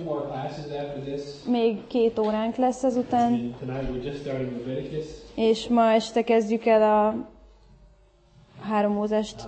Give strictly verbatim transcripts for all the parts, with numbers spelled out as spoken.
more classes after this. Még két óránk lesz ezután. And tonight we're just starting Leviticus. És ma este kezdjük el a három Mózest.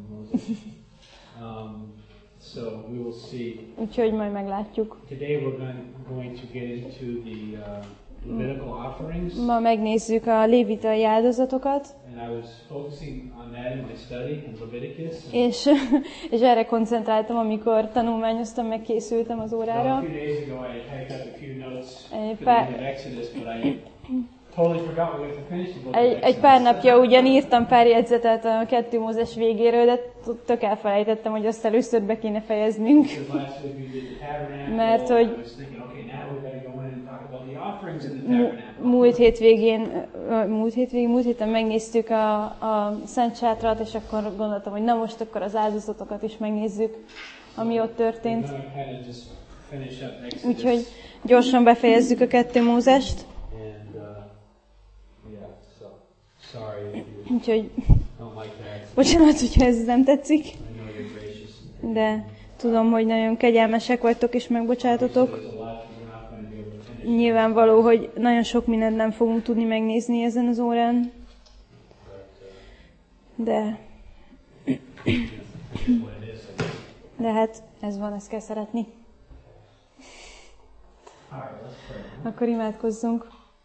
um, so we will see. Úgyhogy majd meglátjuk. Today we're going, going to get into the uh, Levitical offerings. Ma megnézzük a lévitai áldozatokat. And I was focusing on that in my study in Leviticus. És, és erre koncentráltam, amikor tanulmányoztam, meg készültem az órára. Well, a few days ago I typed up a few notes Egy for pár, the end of Exodus, but I totally forgot we have to finish the book of egy, Exodus. egy pár napja ugyan írtam pár jegyzetet a kettő Mózes végéről, de tök elfelejtettem, hogy azt először be kéne fejeznünk. Because last week we did the tabernacle, Mert hogy I was thinking, okay, now we better go in and talk about the offerings in the tabernacle. múlt hétvégén, múlt hétvégén, múlt héten megnéztük a, a Szent Sátrat, és akkor gondoltam, hogy na most akkor az áldozatokat is megnézzük, ami ott történt. We're gonna kind of just finish up Exodus. Úgyhogy gyorsan befejezzük a kettő Mózest. And, uh, yeah, so, sorry if you Úgyhogy don't like that. bocsánat, hogyha ez nem tetszik, I know you're gracious. de tudom, hogy nagyon kegyelmesek vagytok és megbocsátotok. There's a lot that we're not going to be able to finish. Nyilvánvaló, hogy nagyon sok mindent nem fogunk tudni megnézni ezen az órán, de, What it is, I guess. de hát ez van, ezt kell szeretni. All right, let's pray. Akkor imádkozzunk.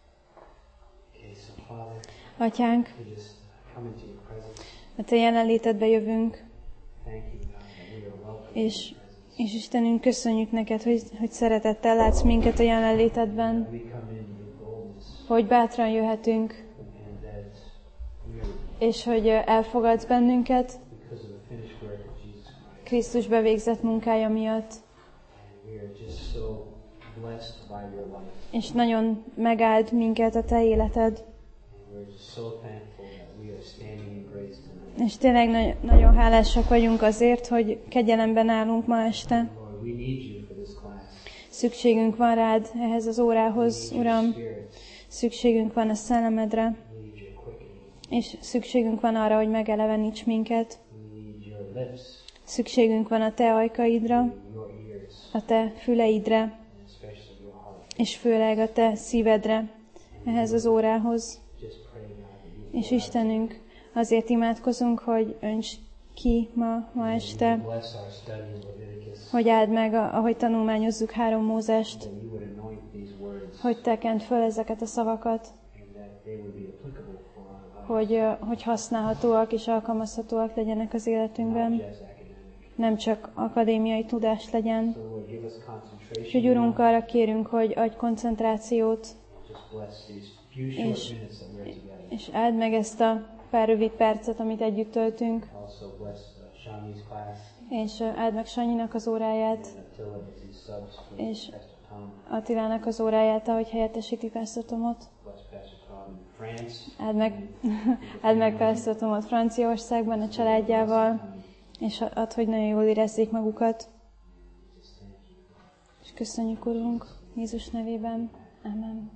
Okay, so Father, Atyánk, we just come into your presence. a Te jelenlétedbe jövünk, Thank you, God, that we are welcome és, in your presence. és Istenünk, köszönjük neked, hogy, hogy szeretettel látsz minket a jelenlétedben, We come in with boldness, hogy bátran jöhetünk, and that we are, és hogy elfogadsz bennünket because of the finished work of Jesus Christ, Krisztus bevégzett munkája miatt, and we are just so blessed by your life. és nagyon megáld minket a Te életed. And we're just so thankful that we are standing in grace tonight. És tényleg na- nagyon hálásak vagyunk azért, hogy kegyelemben állunk ma este. Lord, we need you for this class. Szükségünk van rád ehhez az órához, We need Uram. your spirit. Szükségünk van a szellemedre, We need your quickening. és szükségünk van arra, hogy megeleveníts minket. We need your lips, Szükségünk van a Te ajkaidra, your ears, a Te füleidre, and especially your heart. és főleg a Te szívedre ehhez az órához. Just pray, God, that you És Istenünk, azért imádkozunk, hogy önts ki ma, ma este, bless our study in Leviticus, hogy áld meg, ahogy tanulmányozzuk három Mózest, that you would anoint these words, hogy Te kent föl ezeket a szavakat, and that they would be applicable for our lives, hogy, ö, hogy használhatóak és alkalmazhatóak legyenek az életünkben, not just academic. nem csak akadémiai tudás legyen. So Lord, give us És concentration. hogy Urunk, arra kérünk, hogy adj koncentrációt, Just bless these few short és, minutes that we're together. és áld meg ezt a pár rövid percet, amit együtt töltünk, Also bless uh, Shami's class és ö, áld meg Sanyinak az óráját, and Attila as he subs for És- Pastor Tom. Attilának az óráját, ahogy helyettesíti Pastor Tomot. Bless Pastor Tom in France. Áld meg, áld meg Pastor Tomot Franciaországban a családjával, és add, hogy nagyon jól érezzék magukat. Just thank you. És köszönjük, Urunk, Jézus nevében. Amen.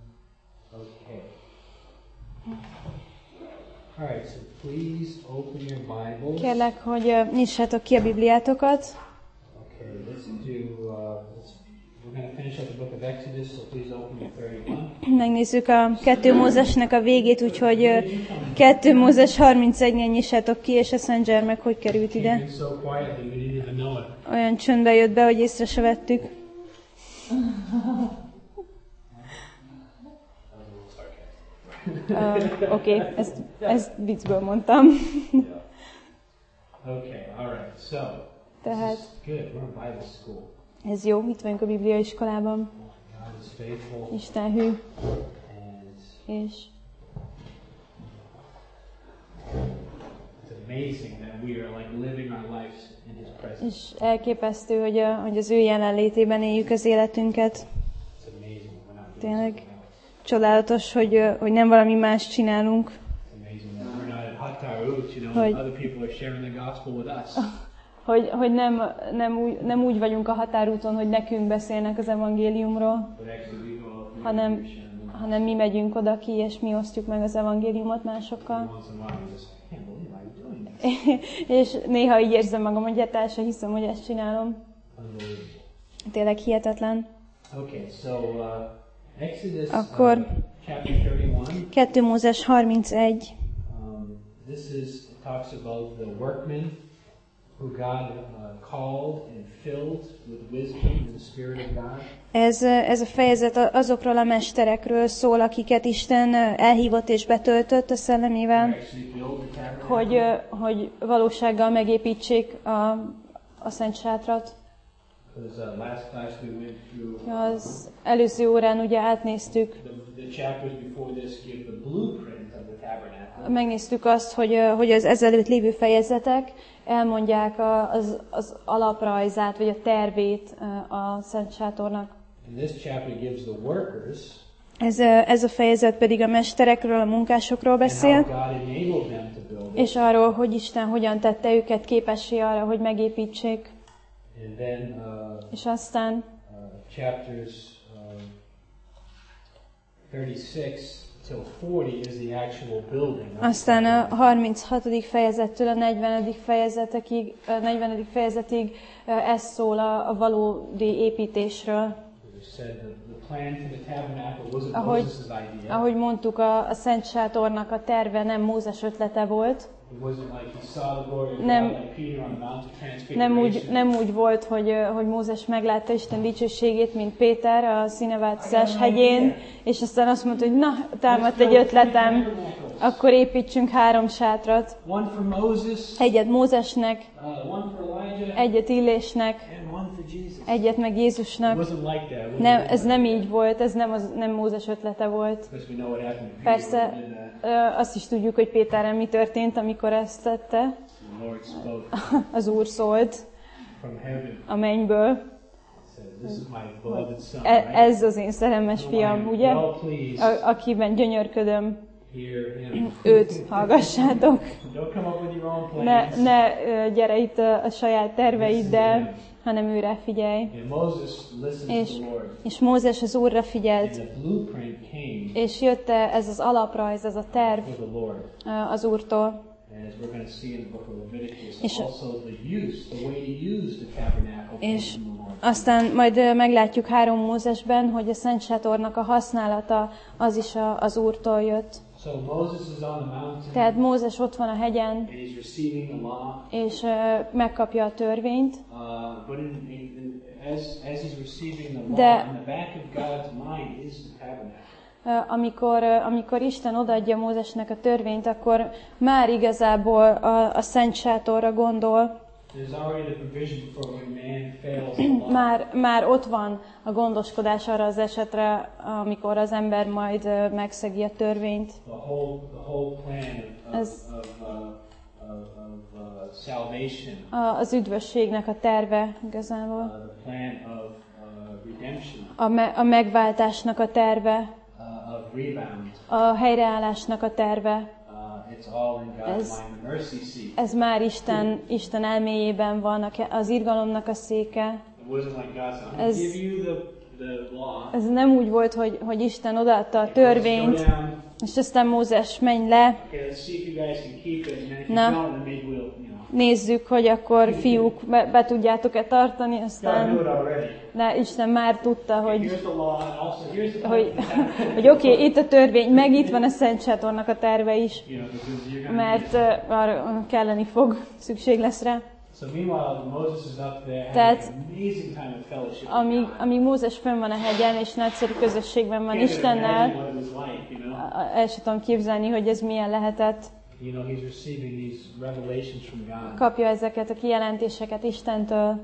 Okay. All right, so please open your Bibles. Kérlek, hogy ö, nyissátok ki a Bibliátokat. Okay, let's do, uh, let's, we're going to finish up the book of Exodus, so please open to thirty-one. Megnézzük a kettő Mózesnek a végét, úgyhogy ö, kettő Mózes harmincegynél nyissátok ki, és a Szent Gyermek hogy került ide. Came in so quietly, we didn't even know it. Olyan csöndbe jött be, hogy észre se vettük. Uh, Oké, okay, ezt, ezt viccből mondtam. Okay, all right, so, Tehát good, we're in Bible school. ez jó, itt vagyunk a Biblia iskolában. God is faithful, Isten hű, and és, it's amazing that we are like living our lives in His presence. és elképesztő, hogy, a, hogy az ő jelenlétében éljük az életünket. It's amazing we're not doing Tényleg. something else. Csodálatos, hogy, ö, hogy nem valami más csinálunk, It's amazing that we're not at Hatarut, you know, Hogy- other people are sharing the gospel with us. hogy, hogy nem, nem, úgy, nem úgy vagyunk a határúton, hogy nekünk beszélnek az evangéliumról, But actually we go out and hanem, we share them. hanem mi megyünk oda ki, és mi osztjuk meg az evangéliumot másokkal. Once in a while we just, I can't believe I'm doing this. És néha így érzem magam, hogy hát el sem hiszem, hogy ezt csinálom. Unbelievable. Tényleg hihetetlen. Okay, so uh, Exodus Akkor uh, chapter thirty-one. kettő Mózes harmincegy. Um, this is it talks about the workmen who God uh, called and filled with wisdom and the Spirit of God. Ez, ez a fejezet azokról a mesterekről szól, akiket Isten elhívott és betöltött a szellemével, hogy, hogy valósággal megépítsék a, a Szent Sátrat. Az előző órán ugye átnéztük, megnéztük azt, hogy, hogy az ezelőtt lévő fejezetek elmondják az, az alaprajzát, vagy a tervét a Szent Sátornak. Ez, ez a fejezet pedig a mesterekről, a munkásokról beszél, és arról, hogy Isten hogyan tette őket képessé arra, hogy megépítsék. And then, uh, és aztán uh, chapters uh, thirty-six till forty is the actual building. Aztán a harminchatodik fejezettől a negyvenedik fejezetekig, a negyvenedik fejezetig ez szól a, a valódi építésről. Ahogy, ahogy mondtuk, a, a Szent Sátornak a terve nem Mózes ötlete volt. Nem, nem, úgy, nem úgy volt, hogy, hogy Mózes meglátta Isten dicsőségét, mint Péter a színeváltozás hegyén, és aztán azt mondta, hogy na, támadt egy ötletem, akkor építsünk három sátrat. Egyet Mózesnek, egyet Illésnek, egyet meg Jézusnak. Nem, ez nem így volt, ez nem, az, nem Mózes ötlete volt. Persze, azt is tudjuk, hogy Péterrel mi történt, amikor ezt tette. Az Úr szólt a mennyből. Ez az én szerelmes fiam, ugye? A, akiben gyönyörködöm. Őt hallgassátok. Ne, ne gyere itt a, a saját terveiddel, hanem őre figyelj. És, és Mózes az Úrra figyelt, és jött ez az alaprajz, ez a terv az Úrtól. És, és aztán majd meglátjuk három Mózesben, hogy a Szent Sátornak a használata az is a, az Úrtól jött. Tehát Mózes ott van a hegyen, és uh, megkapja a törvényt, de uh, amikor, uh, amikor Isten odaadja Mózesnek a törvényt, akkor már igazából a, a Szent Sátorra gondol. Már, már ott van a gondoskodás arra az esetre, amikor az ember majd uh, megszegi a törvényt. Ez a, az üdvösségnek a terve igazából. A, me, a megváltásnak a terve. A helyreállásnak a terve. Ez, ez már Isten, Isten elméjében van, az irgalomnak a széke. Ez, ez nem úgy volt, hogy, hogy Isten odaadta a törvényt, és aztán Mózes menj le. Na, nézzük, hogy akkor fiúk, be, be tudjátok-e tartani, aztán de Isten már tudta, hogy, hogy, hogy oké, okay, itt a törvény, meg itt van a Szent Sátornak a terve is, mert uh, arra kelleni fog, szükség lesz rá. Tehát amíg, amíg Mózes fönn van a hegyen, és nagyszerű közösségben van Istennel, el sem tudom képzelni, hogy ez milyen lehetett. Kapja ezeket a kijelentéseket Istentől,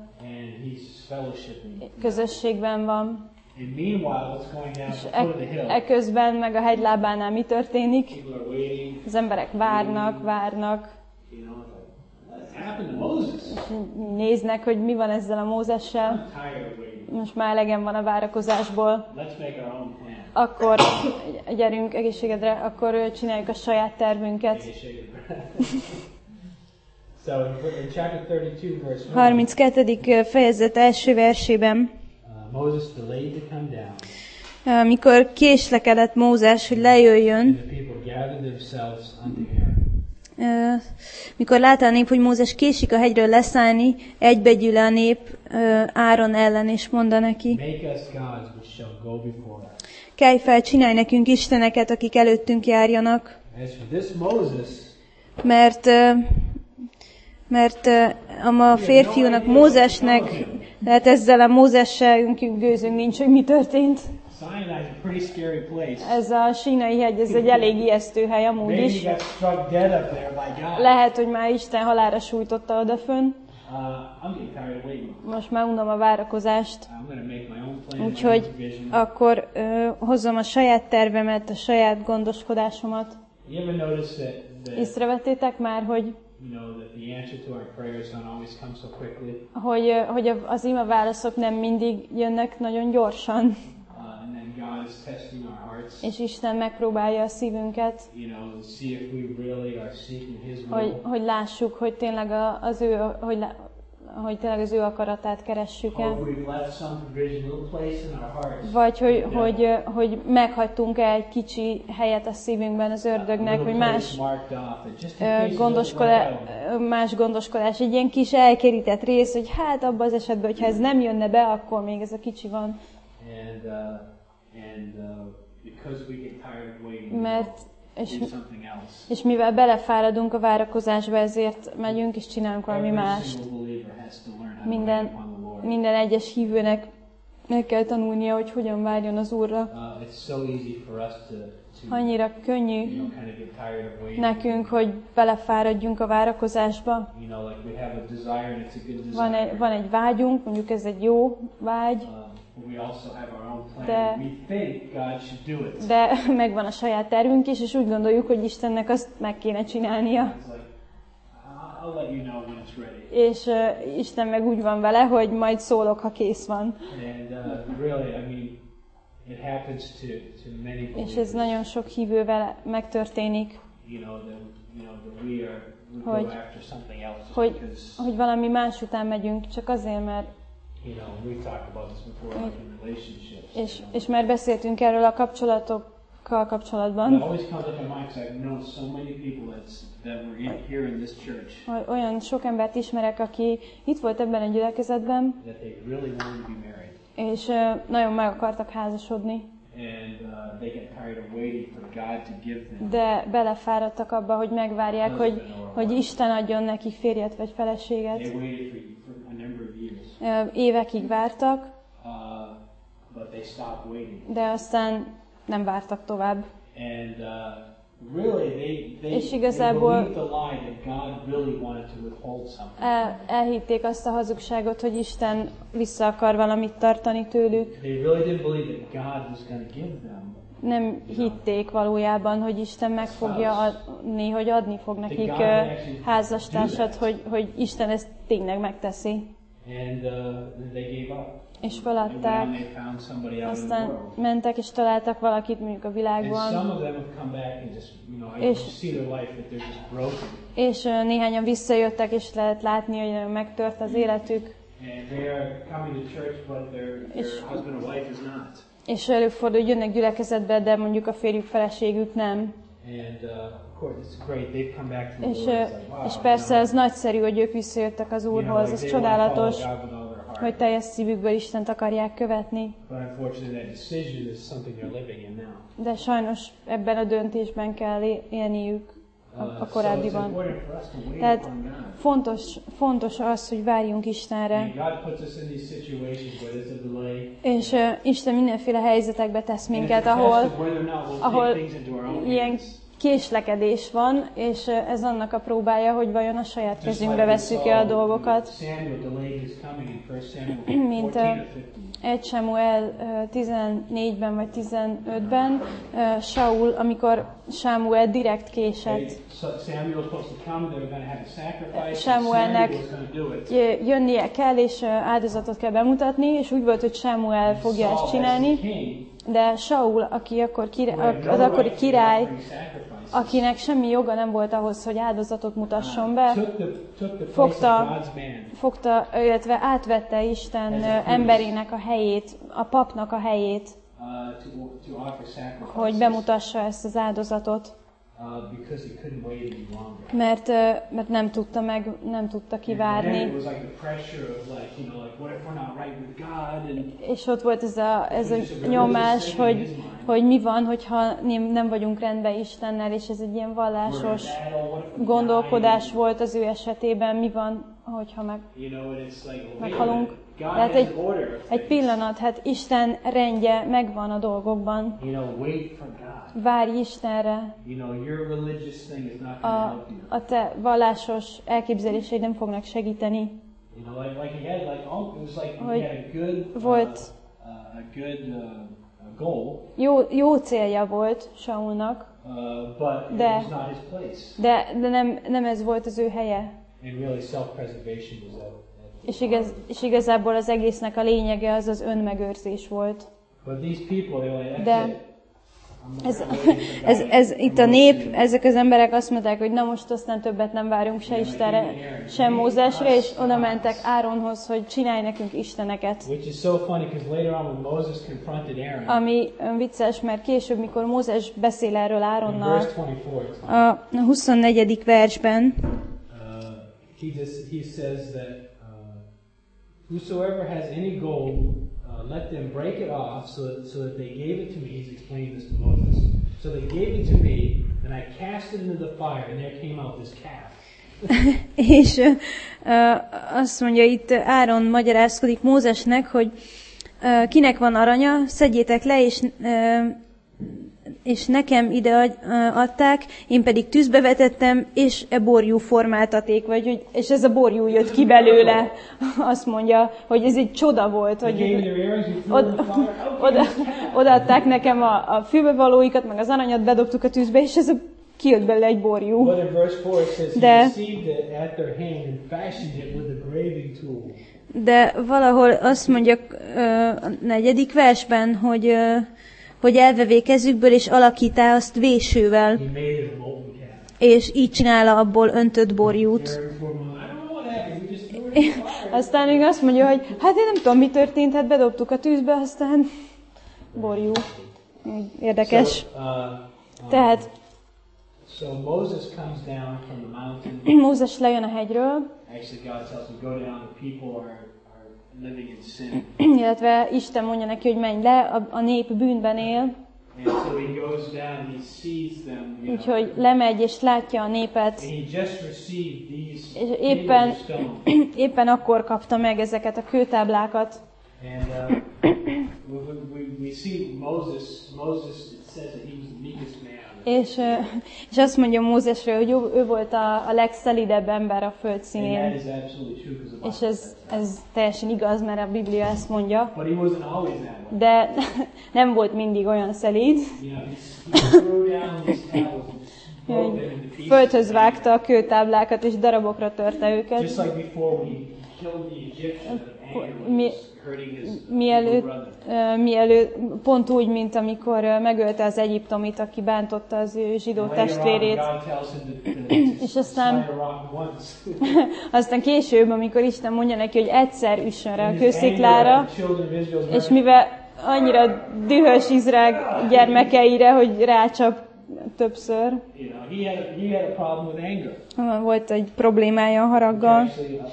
közösségben van. És eközben meg a hegylábánál mi történik? Az emberek várnak, várnak, néznek, hogy mi van ezzel a Mózessel. Most már elegem van a várakozásból. Akkor gyerünk egészségedre, akkor csináljuk a saját tervünket. harminckettedik fejezet első versében. Amikor késlekedett Mózes, hogy lejöjjön, mikor látta a nép, hogy Mózes késik a hegyről leszállni, egybegyűl a nép, ö, Áron ellen, és mondta neki, Make us gods which shall go before us. kelj fel, csinálj nekünk isteneket, akik előttünk járjanak. As for this Moses, Mert, ö, mert ö, a ma férfiúnak, Mózesnek, tehát ezzel a Mózessel gőzünk nincs, hogy mi történt. Sinai is a pretty scary place. Ez a Sínai hegy, ez egy elég ijesztő hely amúgy Maybe is. he got struck dead up there by God. Lehet, hogy már Isten halálra sújtotta odafönn. Uh, I'm getting tired of waiting. Most már unom a várakozást. I'm going to make my own plan. Úgyhogy akkor ö, hozom a saját tervemet, a saját gondoskodásomat. You ever notice that, that Észrevettétek már, hogy, you know, that the answer to our prayers don't always come so quickly, hogy, ö, hogy az ima válaszok nem mindig jönnek nagyon gyorsan, uh, and then God is testing our hearts. és Isten megpróbálja a szívünket, You know, see if we really are seeking His hogy, will. hogy lássuk, hogy tényleg a- az ő, hogy, lá- hogy tényleg az ő akaratát keressük Or el. if we've left some provisional place in our hearts. Vagy hogy, Yeah. hogy, ö, hogy meghagytunk-e egy kicsi helyet a szívünkben az ördögnek, hogy más marked off, that just in ö, case it doesn't gondoskodás, work out. más gondoskodás, egy ilyen kis elkerített rész, hogy hát abban az esetben, hogyha ez nem jönne be, akkor még ez a kicsi van. And uh, and uh, because we get tired of waiting, Mert, we'll és, do something else. és mivel belefáradunk a várakozásba, ezért megyünk és csinálunk valami Every mást. single believer has to learn how to Minden, wait upon the Lord. minden egyes hívőnek meg kell tanulnia, hogy hogyan várjon az Úrra. Uh, it's so easy for us to, to Annyira könnyű you know, kind of get tired of waiting. nekünk, hogy belefáradjunk a várakozásba. You know, like we have a desire and it's a good desire. Van egy, van egy vágyunk, mondjuk ez egy jó vágy, Uh, but we also have our own plan. De- We think God should do it. de megvan a saját tervünk is, és úgy gondoljuk, hogy Istennek azt meg kéne csinálnia. It's like, I'll, I'll let you know when it's ready. És uh, Isten meg úgy van vele, hogy majd szólok, ha kész van. And uh, really, I mean, it happens to, to many believers. És ez nagyon sok hívővel megtörténik, You know, that, you know, that we are, we Hogy- go after something else just hogy, because, hogy valami más után megyünk, csak azért, mert you know, we've talked about this before, like in relationships. és, you know. és már beszéltünk erről a kapcsolatokkal It kapcsolatban, always comes up in my mind because I've known so many people that's, that were in, here in this church hogy olyan sok embert ismerek, aki itt volt ebben a gyülekezetben, that they really wanted to be married. és uh, nagyon meg akartak házasodni, And uh, they get tired of waiting for God to give them. de belefáradtak abba, hogy megvárják, hogy, hogy Isten adjon neki férjet vagy feleséget. They waited for, for a number of years, Ö, Évekig vártak, uh, but they stopped waiting. de aztán nem vártak tovább. And uh, really, they, they, És they igazából- believed the lie that God really wanted to withhold something. El, elhitték azt a hazugságot, hogy Isten vissza akar valamit tartani tőlük. They really didn't believe that God was going to give them. Nem hitték valójában, hogy Isten meg fogja adni, hogy adni fog nekik ö, házastársat, hogy, hogy Isten ezt tényleg megteszi. And uh, then they gave up. És They went feladták, and they found somebody out in the aztán world. mentek és találtak valakit mondjuk a And világban, some of them have come back and just, you know, I És- just see their life that they're just broken. és ö, néhányan visszajöttek, és lehet látni, hogy megtört az életük, And they are coming to church, but their, their És- husband or wife is not. és előfordul, hogy jönnek gyülekezetbe, de mondjuk a férjük, feleségük nem. And uh, of course, it's great. They've come back to the És, Lord. ö, It's like, wow, és persze you ez nagyszerű, hogy ők visszajöttek az know, you know, Úrhoz, like ez they wanna follow csodálatos, God with all their heart. hogy teljes szívükből Istent akarják követni. But unfortunately, that decision is something they're living in now. De sajnos ebben a döntésben kell é- élniük a, Uh, a so it's korábbiban. important for us to wait Tehát upon God. fontos, fontos az, hogy várjunk Istenre. And God puts us in these situations where there's a delay. És uh, Isten mindenféle helyzetekbe tesz And it's minket, a test ahol of whether or not we'll ahol take things into our own ilyen hands. késlekedés van, és uh, ez annak a próbája, hogy vajon a saját Just kezünkbe like we vesszük-e a saw dolgokat. Samuel delayed his coming in First Samuel Mint fourteen uh, or fifteen. egy Sámuel uh, tizennégyben vagy tizenötben uh, Saul, amikor Sámuel direkt They- késett. so Samuel was supposed to come, they were going to have a sacrifice, and Samuelnek Samuel was going to do it. J- jönnie kell, és uh, áldozatot kell bemutatni, és úgy volt, hogy Sámuel fogja Saul, ezt as csináni, the king, de Saul, aki akkor király, who had no az akkori right to király, offering sacrifices, akinek semmi joga nem volt ahhoz, hogy áldozatot mutasson be, took the, took the place Fogta- of God's man. fogta, illetve átvette Isten Ez a ö, priest. emberének a helyét, a papnak a helyét, Uh, to, to offer sacrifices. hogy bemutassa ezt az áldozatot. uh, because he couldn't wait any longer. Mert, uh, mert nem tudta meg, nem tudta kivárni. And then it was like the pressure of like, you know, like what if we're not right with God? And és ott volt ez a, ez a nyomás, hogy, hogy mi van, hogyha nem, nem vagyunk rendben Istennel, és ez egy ilyen vallásos gondolkodás volt az ő esetében, mi van, hogyha meg, meghalunk. Tehát egy, egy pillanat, hát Isten rendje megvan a dolgokban. Várj Istenre. A, a te vallásos elképzeléseid nem fognak segíteni. Hogy volt jó, jó célja volt Saulnak, de, de, de nem, nem ez volt az ő helye. És, igaz, és igazából az egésznek a lényege az az önmegőrzés volt. De ez, ez, ez itt a nép, ezek az emberek azt mondták, hogy na most aztán többet nem várunk se Istenre, sem Mózesre, és oda mentek Áronhoz, hogy csinálj nekünk isteneket. Ami vicces, mert később, mikor Mózes beszél erről Áronnal, a huszonnegyedik versben, whosoever has any gold, uh, let them break it off, so that, so that they gave it to me. He's explaining this to Moses. So they gave it to me, and I cast it into the fire, and there came out this calf. És uh, azt mondja itt, Áron magyarázkodik Mózesnek, hogy uh, kinek van aranya, szedjétek le, és, uh, és nekem ide adták, én pedig tűzbe vetettem, és e borjú formáltaték, vagy, hogy, és ez a borjú jött ki belőle. Azt mondja, hogy ez egy csoda volt, hogy od, oda, odaadták nekem a, a fülbevalóikat, meg az aranyat, bedobtuk a tűzbe, és ez a, kijött belőle egy borjú. De, de valahol azt mondja a negyedik versben, hogy hogy elvevé kezükből, és alakítá azt vésővel, és így csinálja abból öntött borjút. Aztán még azt mondja, hogy hát én nem tudom, mi történt, hát bedobtuk a tűzbe, aztán borjú. Érdekes. Tehát Mózes lejön a hegyről, illetve Isten mondja neki, hogy menj le, a, a nép bűnben él. Úgyhogy lemegy és látja a népet. És éppen, éppen akkor kapta meg ezeket a kőtáblákat. És, és azt mondja Mózesről, hogy ő volt a, a legszelidebb ember a földszínén. És ez, ez teljesen igaz, mert a Biblia ezt mondja. De nem volt mindig olyan szelíd. Földhöz vágta a kőtáblákat, és darabokra törte őket. Mi, mielőtt, uh, mielőtt, pont úgy, mint amikor uh, megölte az egyiptomit, aki bántotta az ő zsidó testvérét. És aztán, aztán később, amikor Isten mondja neki, hogy egyszer üssön rá a kősziklára, és mivel annyira dühös Izrael gyermekeire, hogy rácsap többször. Volt egy problémája a haraggal,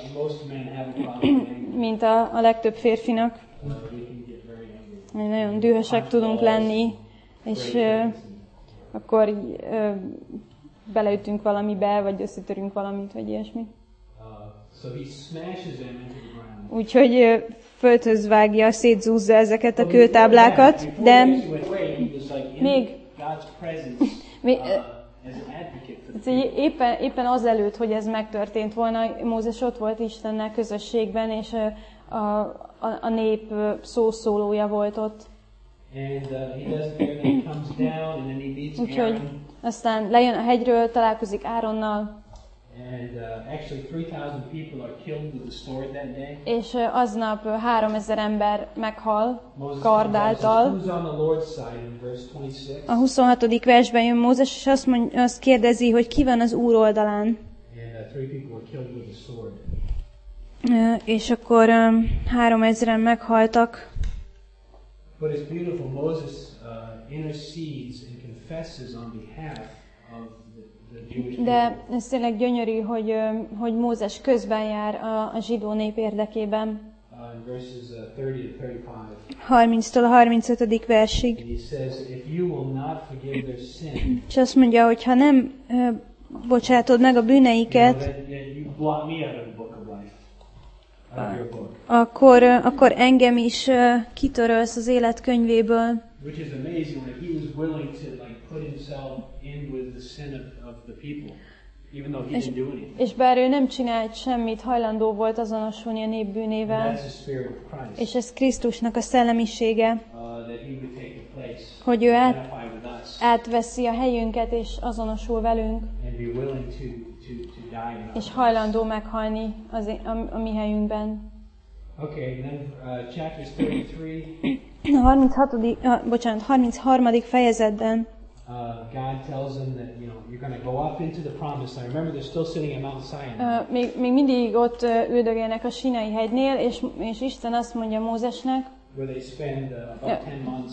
mint a, a legtöbb férfinak. Nagyon dühösek tudunk lenni, és uh, akkor uh, beleütünk valamibe, vagy összetörünk valamit, vagy ilyesmi. Úgyhogy uh, földhöz vágja, szétzúzza ezeket a kőtáblákat, de még, még éppen, éppen azelőtt, hogy ez megtörtént volna, Mózes ott volt Istennel közösségben, és a, a, a nép szószólója volt ott. Úgyhogy aztán lejön a hegyről, találkozik Áronnal, és aznap háromezer ember meghal kard által. A huszonhatodik versben jön Mózes, és azt, mondja, azt kérdezi, hogy ki van az Úr oldalán. És akkor háromezren meghaltak. of the, the Jewish De people. ez tényleg gyönyörű, hogy, ö, hogy Mózes közben jár a, a zsidó nép érdekében. Uh, in verses uh, thirty to thirty-five. harminctól a harmincötödik versig. And he says, if you will not forgive their sin, És azt mondja, hogy ha nem ö, bocsátod meg a you know, bűneiket, then, then you blot me out of the book of life, out of your book. akkor, ö, akkor engem is ö, kitörölsz az élet könyvéből. Which is amazing that he was willing to like put himself in with the sin of, of the people, even though he És, didn't do anything. és bár ő nem csinált semmit, hajlandó volt azonosulni a nép And bűnével, that's the spirit of Christ. és ez Krisztusnak a szellemisége, Uh, that he would take the place, hogy ő át, identify with us, átveszi a helyünket, és azonosul velünk, and be willing to, to, to die in our és hajlandó meghalni az, a, a mi helyünkben. Okay, then uh, chapters thirty-three, A harminchatodik, ah, bocsánat, harmincharmadik fejezetben uh, God tells them that, you know, you're going to go up into the promised land. Remember, they're still sitting at Mount Sinai. uh, még, még mindig ott uh, üldögélnek a Sinai hegynél, és, és Isten azt mondja Mózesnek, Where they spend uh, about Yeah. ten months.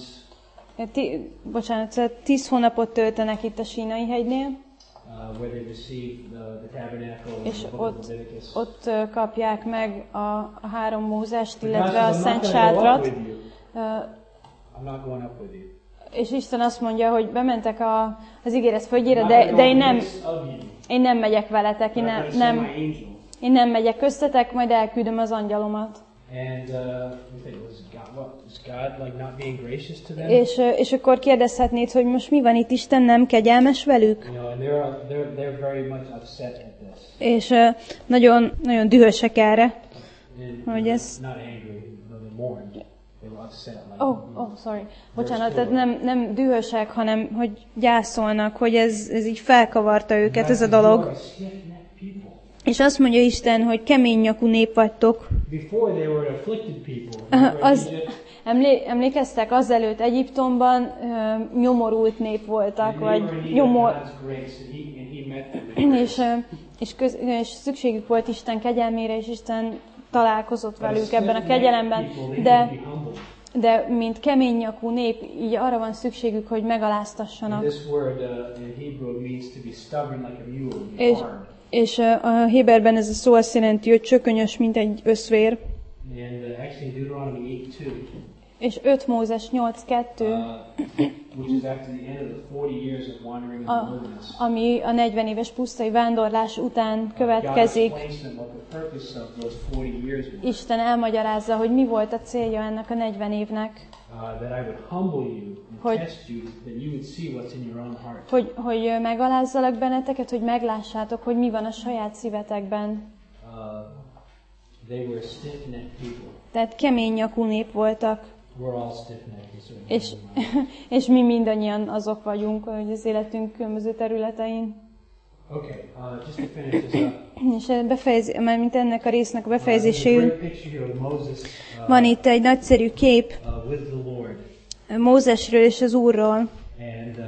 ti, bocsánat, tíz hónapot töltenek itt a Sinai hegynél, Uh, where they receive the, the tabernacle and és the book of ott, Leviticus. ott uh, kapják meg a, a három Mózest, But illetve God a says, I'm Szent not gonna go up Sátrat. with you. Uh, I'm not going up with you. és Isten azt mondja, hogy bementek a, az ígéret I'm földjére, not de, gonna de go én, nem, midst of you. én nem megyek veletek, én But I'm nem, gonna send nem, my angel. én nem megyek köztetek, majd elküldöm az angyalomat. And uh, you think, was God, what, is God like not being gracious to them? És, ö, és akkor kérdezhetnéd, hogy most mi van itt, Isten nem kegyelmes velük? You know, and they're they're they're very much upset at this. És ö, nagyon, nagyon dühösek erre. And, Hogy ez- not angry, though they mourned. They were upset. Like, Oh, oh, sorry. Bocsánat, tehát nem, nem dühösek, hanem hogy gyászolnak, hogy ez, ez így felkavarta őket, ez a dolog. És azt mondja Isten, hogy kemény nyakú nép vagytok. Before they were afflicted people. Uh, Remember in az, Egypt? emlé, emlékeztek, azelőtt Egyiptomban ö, nyomorult nép voltak, And they vagy were in need nyomor, of God's grace, and he, and he met them with és, grace. ö, és, köz, és szükségük volt Isten kegyelmére, és Isten találkozott But velük as ebben a stiff-necked kegyelemben, people, they de, need to be humble. de mint kemény nyakú nép, így arra van szükségük, hogy And megaláztassanak. this word uh, in Hebrew means to be stubborn like a mule, be És, hard. és ö, a Héberben ez a szó azt jelenti, hogy csökönyös, mint egy öszvér. And uh, actually Deuteronomy eight two, És öt Mózes nyolc kettő, uh, which is after the end of the forty years of wandering in the a, wilderness. ami a negyven éves pusztai vándorlás után God következik. explains to them what the purpose of those forty years was. Isten elmagyarázza, hogy mi volt a célja ennek a negyven évnek. Uh, that I would humble you and Hogy- test you, that you would see what's in your own heart. Hogy, hogy ö, megalázzalak benneteket, hogy meglássátok, hogy mi van a saját szívetekben. Uh, they were stiff-necked people. Tehát kemény nyakú nép voltak, We're all stiff-necked. in certain és, ways in life. és mi mindannyian azok vagyunk, hogy az életünk különböző területein. Okay, uh, just to finish this up. És befejez, mert mint ennek a résznek a Uh, there's a befejezéséül great picture here of Moses uh, van itt egy nagyszerű kép uh, with the Lord. Mózesről és az Úrról. And uh,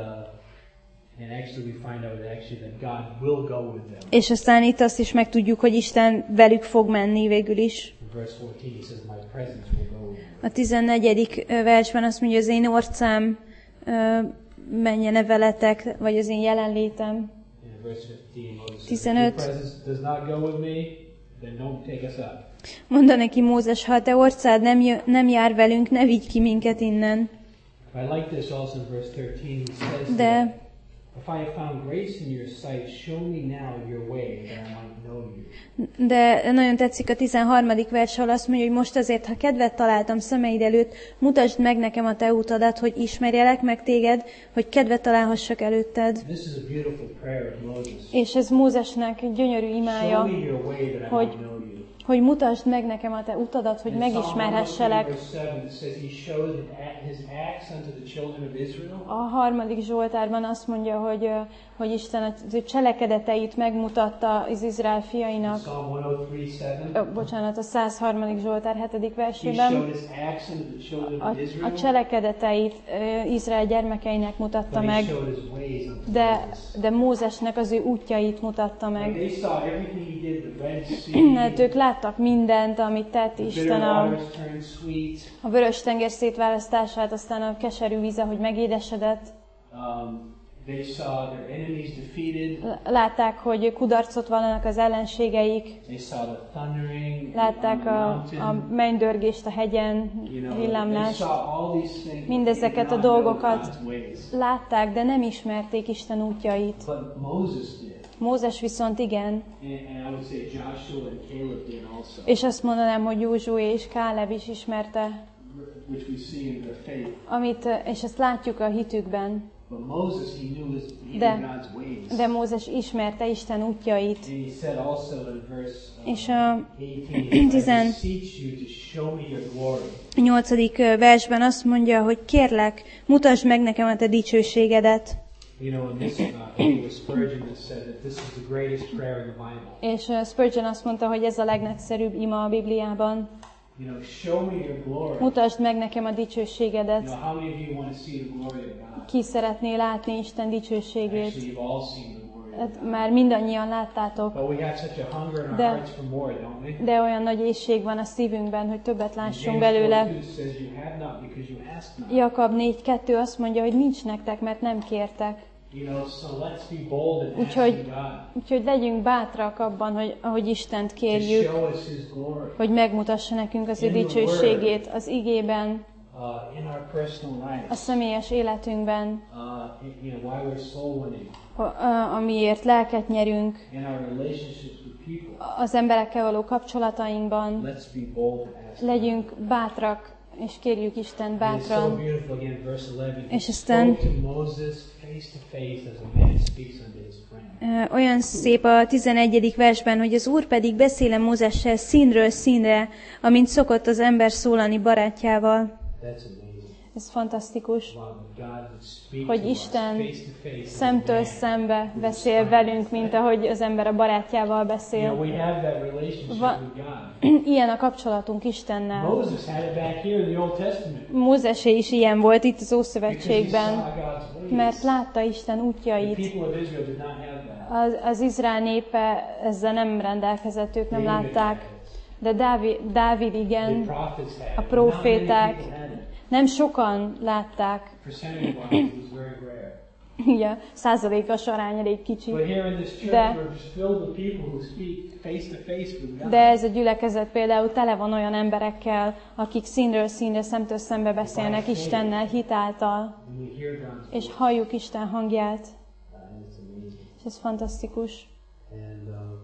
and actually we find out that actually that God will go with them. És aztán itt azt is megtudjuk, hogy Isten velük fog menni végül is. In verse fourteen he says, my presence will go with them. A tizennegyedik versben azt mondja, az én orcám ö, menjene veletek, vagy az én jelenlétem. And in verse fifteen Moses says, if tizenöt. your presence does not go with me, then don't take us up. Mondta neki Mózes, ha a te orcád nem, jö, nem jár velünk, ne vigy ki minket innen. I like this also in verse thirteen. He says that, De, if I have found grace in your sight, show me now your way, that I might know you. de nagyon tetszik a tizenharmadik vers, ahol azt mondja, hogy most azért, ha kedvet találtam szemeid előtt, mutasd meg nekem a te utadat, hogy ismerjelek meg téged, hogy kedvet találhassak előtted. This is a beautiful prayer of Moses. És ez Mózesnek egy gyönyörű Show imája, me your way, that I hogy- might know you. hogy mutasd meg nekem a te utadat, hogy In Psalm megismerhesselek. one oh three, verse seven, it says he showed his acts unto the children of Israel. A harmadik Zsoltárban azt mondja, hogy, ö, hogy Isten az ő cselekedeteit megmutatta az Izrael fiainak. Psalm one oh three, seven. Ö, bocsánat, a száz harmadik Zsoltár hetedik He versében. showed his acts unto the children A, of a Israel. cselekedeteit ö, Izrael gyermekeinek mutatta But he meg, showed his ways unto de, Moses. de Mózesnek az ő útjait mutatta Like meg. they saw everything he did, the Red Sea, Mert ők láttak mindent, amit tett the bitter Isten, a, waters turned sweet. a vörös tenger szétválasztását, aztán a keserű víze, hogy megédesedett. Um, They saw their enemies defeated. Látták, hogy kudarcot vallanak az ellenségeik. They saw the thundering Látták a, a mennydörgést a hegyen, villámlást. Mindezeket a dolgokat látták, de nem ismerték Isten útjait. Mózes viszont igen. És azt mondanám, hogy Józsué és Káleb is ismerte. Amit, és ezt látjuk a hitükben. De, de Mózes ismerte Isten útjait. És a tizennyolcadik versben azt mondja, hogy kérlek, mutasd meg nekem a te dicsőségedet. És Spurgeon azt mondta, hogy ez a legnagyszerűbb ima a Bibliában. You know, show me your glory. Mutasd meg nekem a dicsőségedet. You know, how many of you want to see the glory of God? Ki szeretné látni Isten dicsőségét? Actually, you've all seen the glory of Hát God. már mindannyian láttátok. But we have such a hunger in our De, hearts for more, don't we? de olyan nagy éhség van a szívünkben, hogy többet lássunk belőle. Jakab négy kettő azt mondja, hogy nincs nektek, mert nem kértek. You know, so let's be bold in Úgyhogy, asking God úgyhogy legyünk bátrak abban, hogy ahogy Istent to kérjük, show us His glory hogy megmutassa nekünk az ő In the dicsőségét az igében, uh, in our personal a lives. személyes életünkben, Uh, you know, why we're soul winning, a- a- amiért lelket nyerünk, in our relationships with people. az emberekkel való kapcsolatainkban. Let's be bold and ask. Legyünk bátrak, és kérjük Isten And it's so bátran. beautiful again, verse eleven. He És aztán- spoke to Moses face to face as a man speaks unto his friend. Ö, Olyan szép a tizenegyedik versben, hogy az Úr pedig beszél Mózessel színről színre, amint szokott az ember szólani barátjával. That's amazing. Ez fantasztikus, Wow, God would speak hogy to us Isten face to face as a szemtől man. szembe beszél velünk, mint ahogy az ember a barátjával You know, beszél. we have that relationship Va- with God. Ilyen a kapcsolatunk Istennel. Moses had it back here in the Old Testament. Mózesé is ilyen volt itt az Because he Ószövetségben, saw God's ways. mert látta Isten The útjait. people of Israel did not have that. Az, az Izrael népe ezzel nem rendelkezett, ők nem David látták, had it. de Dávid, Dávid The igen, prophets had it. a Not proféták. many people had it. Nem sokan látták, Percentage-wise, it was very rare. ugye, százalékos arány elég kicsi, But here in this church, De- we're just filled with people who speak face to face with God. de ez a gyülekezet például tele van olyan emberekkel, akik színről színre, szemtől szembe beszélnek Istennel hitáltal, And we hear God's és voice. halljuk Isten hangját, Uh, and it's amazing. és ez fantasztikus. And um,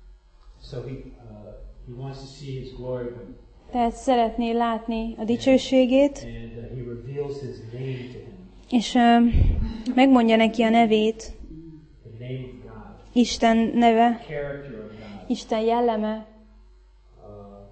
so he uh, he wants to see His glory, but Tehát szeretné látni a dicsőségét, and uh, He reveals His name to him, és ö, megmondja neki a nevét, the name of God, Isten neve, character of God. Isten jelleme. Uh,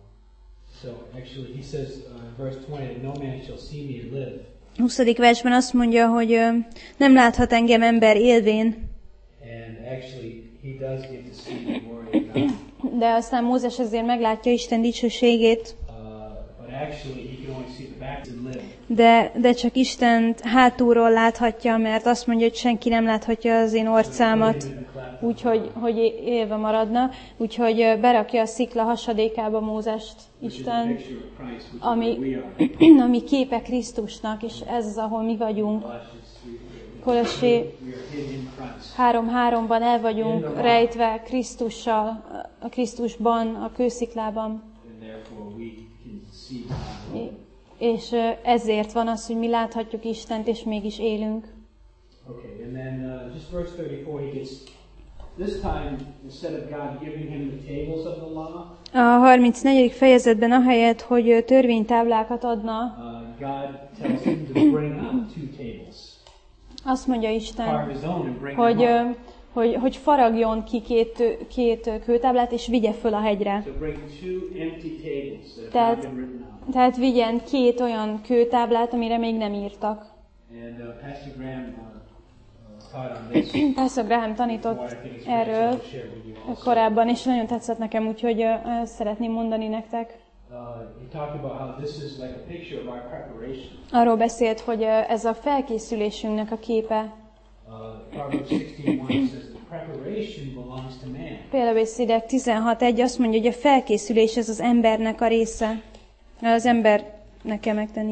so actually, he says uh, in verse twenty that no man shall see me and live. huszadik versben azt mondja, hogy ö, nem láthat engem ember élvén, And actually, he does get to see the glory of God. de aztán Mózes ezért meglátja Isten dicsőségét, Uh, but actually, he can only see the back and live. de, de csak Istent hátulról láthatja, mert azt mondja, hogy senki nem láthatja az én orcámat, úgyhogy hogy élve maradna, úgyhogy ö, berakja a szikla hasadékába Mózest Isten, ami, ami képe Krisztusnak, és ez az, ahol mi vagyunk. Kolossé három háromban el vagyunk rejtve Krisztussal, a Krisztusban, a kősziklában. És ö, ezért van az, hogy mi láthatjuk Istent, és mégis élünk. Okay, and then uh, just verse thirty-four, he gets, this time, instead of God giving him the tables of the law, A harmincnegyedik fejezetben ahelyett, hogy ö, törvénytáblákat adna, uh, God tells him to bring up two tables. azt mondja Isten, Carve his own and bring hogy, them ö, up. hogy, hogy faragjon ki két, ö, két ö, kőtáblát, és vigye föl a hegyre. So bring two empty tables that have Tehát- not been written out. Tehát vigyen két olyan kőtáblát, amire még nem írtak. And uh, Pastor Graham uh, uh, taught on this. Pastor Graham What tanított I think is erről great, so I'll share with you also. korábban, és nagyon tetszett nekem, úgyhogy ö, ö, szeretném mondani nektek. Uh, he talked about how this is like a picture of our preparation. Arról beszélt, hogy ö, ez a felkészülésünknek a képe. Uh, Proverbs sixteen one says the preparation belongs to man. Példabeszédek tizenhat egy azt mondja, hogy a felkészülés ez az embernek a része. Az embernek kell megtennie.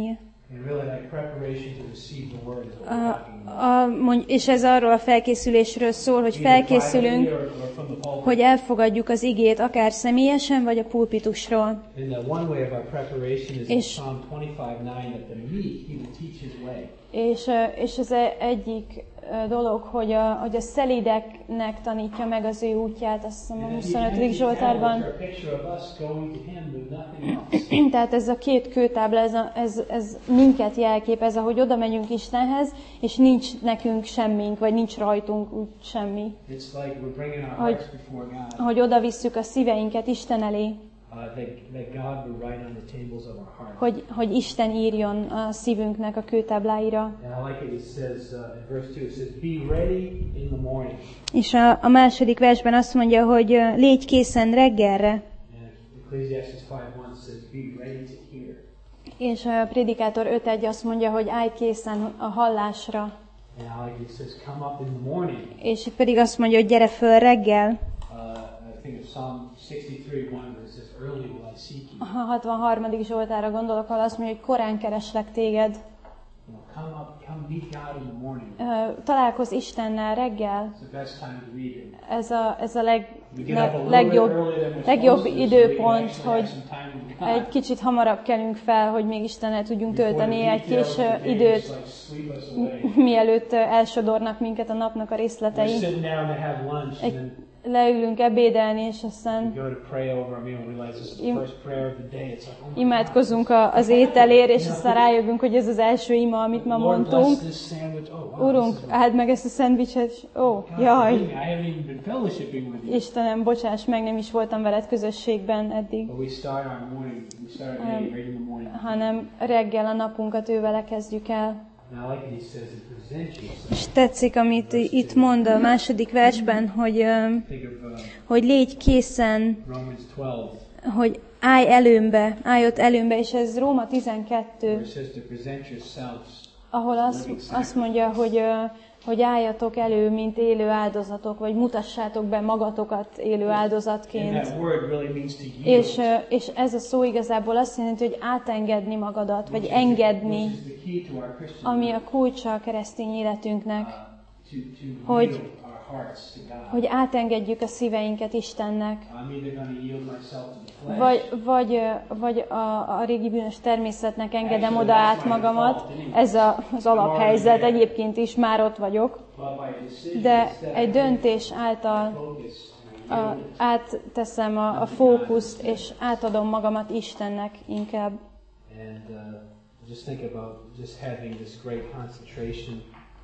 And really like preparation to receive the word is what we're A, talking about. a, mondj- és ez arról a felkészülésről szól, hogy felkészülünk, Either privately or- or from the pulpit. hogy elfogadjuk az igét, akár személyesen, vagy a pulpitusról. And the one way of our preparation is in És- Psalm twenty-five nine that the meek, he will teach his way. És, ö, és ez e- egyik ö, dolog, hogy a, hogy a szelídeknek tanítja meg az ő útját, azt hiszem a And these huszonötödik empty Zsoltárban. tablets are a picture of us going to him with nothing else. Tehát ez a két kőtábla, ez, a, ez, ez minket jelképez, ahogy oda megyünk Istenhez, és nincs nekünk semmink, vagy nincs rajtunk úgy semmi. It's like we're bringing our Hogy- hearts before God. Ahogy oda visszük a szíveinket Isten elé, Uh, that, that God will write on the tables of our heart. hogy, hogy Isten írjon a szívünknek a kőtábláira. And I like it, it says uh, in verse two, it says, be ready in the morning. És a, a második versben azt mondja, hogy ö, légy készen reggelre. And Ecclesiastes five one says, be ready to hear. És a Prédikátor öt egy azt mondja, hogy állj készen a hallásra. And I like it, it says, come up in the morning. És itt pedig azt mondja, hogy gyere föl reggel. Uh, I think of Psalm sixty-three one, where it says, early will I seek you. A hatvanharmadik Zsoltára gondolok, ahol azt mondja, hogy korán kereslek téged. You know, come up, come meet God in the morning. Ö, Találkozz Istennel reggel. It's the best time to read it. Ez a, ez a leg, We get up a leg, little legjobb, bit earlier than we're legjobb supposed to, so we időpont, can actually hogy have some time with God. egy kicsit hamarabb kelünk fel, hogy még Istennel tudjunk Before the tölteni egy details kis of the ö, day időt, just, like, sweep us away. mielőtt ö, elsodornak minket a napnak a We're részletei. sitting down to have lunch, and Egy, then leülünk ebédelni, és we aztán go to pray over our meal and realize this is the Im- first prayer of the day. It's like, oh my imádkozunk a, az ételért, és aztán rájövünk, hogy ez az első ima, amit ma God, Lord, mondtunk. bless this sandwich. Oh, wow, Urunk, this is áld meg ezt a szendvicset, és ó, God, jaj, forgive me, I haven't even been fellowshipping with you. Istenem, bocsáss meg, nem is voltam veled közösségben eddig, But we start our morning, we start our day Um, right in the morning. hanem reggel a napunkat ővele kezdjük el. And I like that he says it presents yourself. És tetszik, amit itt mond a második versben, hogy, ö, Think of uh, hogy légy készen, Romans twelve, hogy állj előmbe, állj ott előmbe, és ez Róma where tizenkettő, it says to present yourselves. ahol azt, azt mondja, hogy, ö, hogy álljatok elő, mint élő áldozatok, vagy mutassátok be magatokat élő And áldozatként. that word really means to yield. És, ö, és ez a szó igazából azt jelenti, hogy átengedni magadat, vagy engedni, Which is the key to our Christian ami life, a kulcsa a keresztény életünknek, uh, to, to hogy- yield our hearts to God. hogy átengedjük a szíveinket Istennek. I'm either going to yield myself to the flesh, Vagy, vagy, ö, vagy a, a régi bűnös természetnek engedem oda át magamat. Ez a, az alaphelyzet, egyébként is már ott vagyok. but by decision De instead, egy döntés által focus and a, átteszem a, a fókuszt, és átadom magamat Istennek inkább. And uh, just think about just having this great concentration.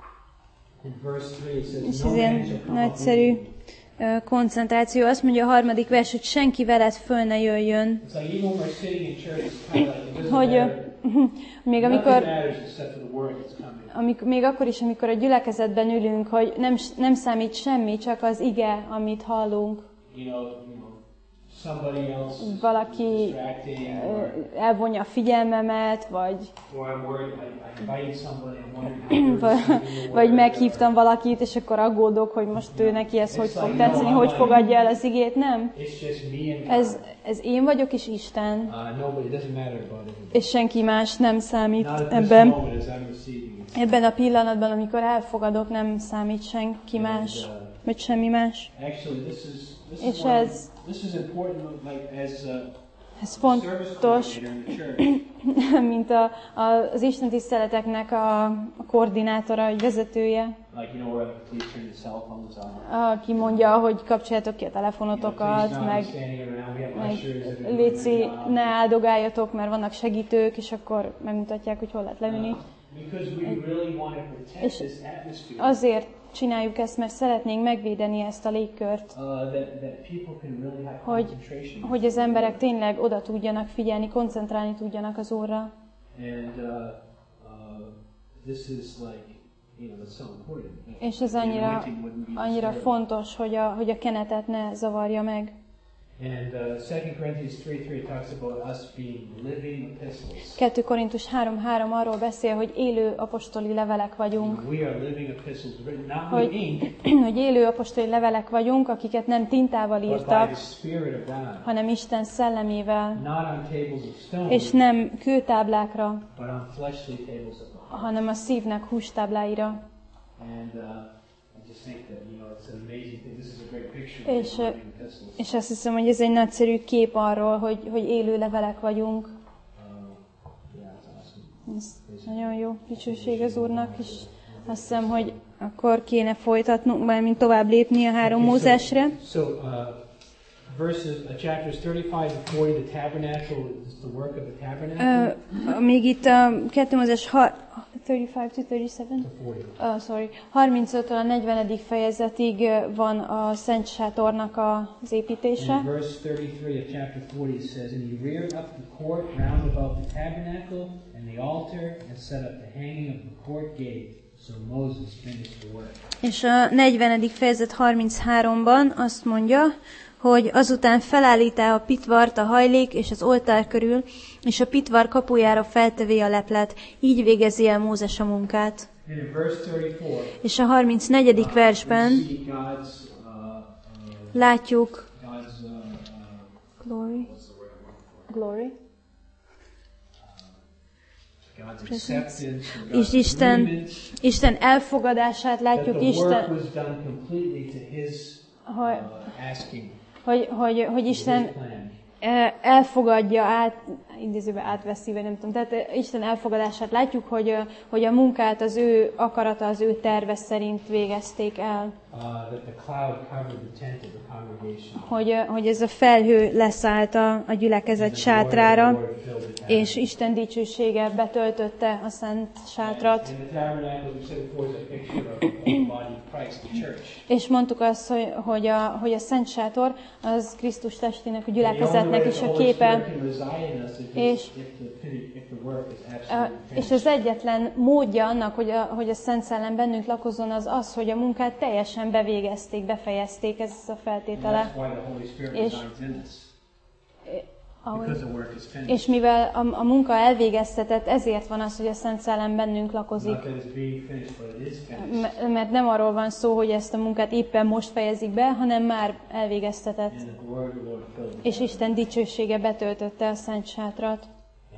In verse three it És says, ez no man ilyen shall come up nagyszerű with you. ö, koncentráció. Azt mondja a harmadik vers, hogy senki veled föl ne jöjjön. It's like even when we're sitting in church, it's kind of like it doesn't Hogy ö, matter. még Nothing amikor, matters except for the word that's coming. amikor, még akkor is, amikor a gyülekezetben ülünk, hogy nem, nem számít semmi, csak az ige, amit hallunk. You know, you know, somebody else is Valaki distracting, ö, or, elvonja a figyelmemet, vagy, or I'm worried, I, I invited somebody, I'm wondering how they're vagy, receiving the vagy word. meghívtam valakit, és akkor aggódok, hogy most ő neki ez hogy fog tetszeni, hogy fogadja el az igét. Nem. It's just me and God. Ez, ez én vagyok, és Isten, Uh, nobody, it doesn't matter about everybody. és senki más nem számít Not at this ebben. moment as I'm receiving it. Ebben a pillanatban, amikor elfogadok, nem számít senki más, vagy semmi más. Actually, this is this És is one, ez- this is important. Like as a Ez service fontos, coordinator in the church, mint a, a, az Isten tiszteleteknek a, a koordinátora, vagy vezetője, like you know, where please turn your cell phones on. aki mondja, hogy kapcsoljátok ki a You know, telefonotokat, please not meg, be standing around. We have meg ushers that are doing léci, their job. ne áldogáljatok, mert vannak segítők, és akkor megmutatják, hogy hol lehet leülni. Uh, because we really want to protect És this atmosphere. azért csináljuk ezt, mert szeretnénk megvédeni ezt a légkört, Uh, that, that people can really have hogy, concentration. hogy az emberek tényleg oda tudjanak figyelni, koncentrálni tudjanak az Úrra. And uh, uh, this is like, you know, it's so important. És ez The annyira, anointing wouldn't be annyira disturbed. fontos, hogy a, hogy a kenetet ne zavarja meg. And uh, Second Corinthians three three talks about us being living epistles. kettő Korintus három három arról beszél, hogy élő apostoli levelek vagyunk. We are living epistles written not Hogy, with ink, hogy élő apostoli levelek vagyunk, akiket nem tintával but by írtak, the Spirit of God. hanem Isten szellemével, Not on tables of stone, és nem kőtáblákra, but on fleshly tables of the heart. hanem a szívnek hústábláira. And uh, I just think that, you know, it's an amazing thing. This is a great picture of És, living epistles. és azt hiszem, hogy ez egy nagyszerű kép arról, hogy, hogy élő levelek vagyunk. Uh, yeah, it's awesome. Ez nagyon jó, dicsőség az Úrnak, és azt hiszem, hogy akkor kéne folytatnunk, mármint tovább lépni a három Mózesre. So, uh, verses, uh, chapters thirty-five to forty, the tabernacle is the work of the tabernacle. Uh, még itt a kettő Mózes ha- thirty-five to thirty-seven? To forty. Uh, sorry. harmincöttől a negyvenedik fejezetig uh, van a Szent Sátornak a- az építése. And in verse thirty-three of chapter forty it says, "And he reared up the court round about the tabernacle and the altar, and set up the hanging of the court gate. So Moses finished the work." És a negyvenedik fejezet harmincháromban azt mondja, hogy azután felállítá a pitvart, a hajlék és az oltár körül, és a pitvar kapujára feltevé a leplet. Így végezi el Mózes a munkát. And in verse thirty-four, És a harmincnegyedik versben we see God's, uh, uh, látjuk God's, uh, uh, glory, what's the word? glory, God's acceptance, and és God's Isten, agreement, Isten elfogadását that látjuk, the work Isten, was done completely to His hogy, uh, asking, hogy, hogy, hogy His Isten plan. eh, elfogadja, át, idézőben átveszi, vagy nem tudom. Tehát eh, Isten elfogadását látjuk, hogy, eh, hogy a munkát az ő akarata, az ő terve szerint végezték el. Uh, that the cloud covered the tent of the congregation. Hogy, eh, hogy ez a felhő leszállt a, a gyülekezet And the glory of the sátrára, Lord filled the tabernacle. és Isten dicsősége betöltötte a szent sátrat. And the tabernacle, we said before, is a picture of the body of Christ, the church. És mondtuk azt, hogy, hogy, a, hogy a szent sátor az Krisztus testének, a gyülekezetnek is a képe. És, és az egyetlen módja annak, hogy a, hogy a Szent Szellem bennünk lakozzon, az az, hogy a munkát teljesen bevégezték, befejezték, ez a feltétele. És, és mivel a, a munka elvégeztetett, ezért van az, hogy a Szent Szellem bennünk lakozik. M- mert nem arról van szó, hogy ezt a munkát éppen most fejezik be, hanem már elvégeztetett. És Isten dicsősége betöltötte a Szent Sátrat.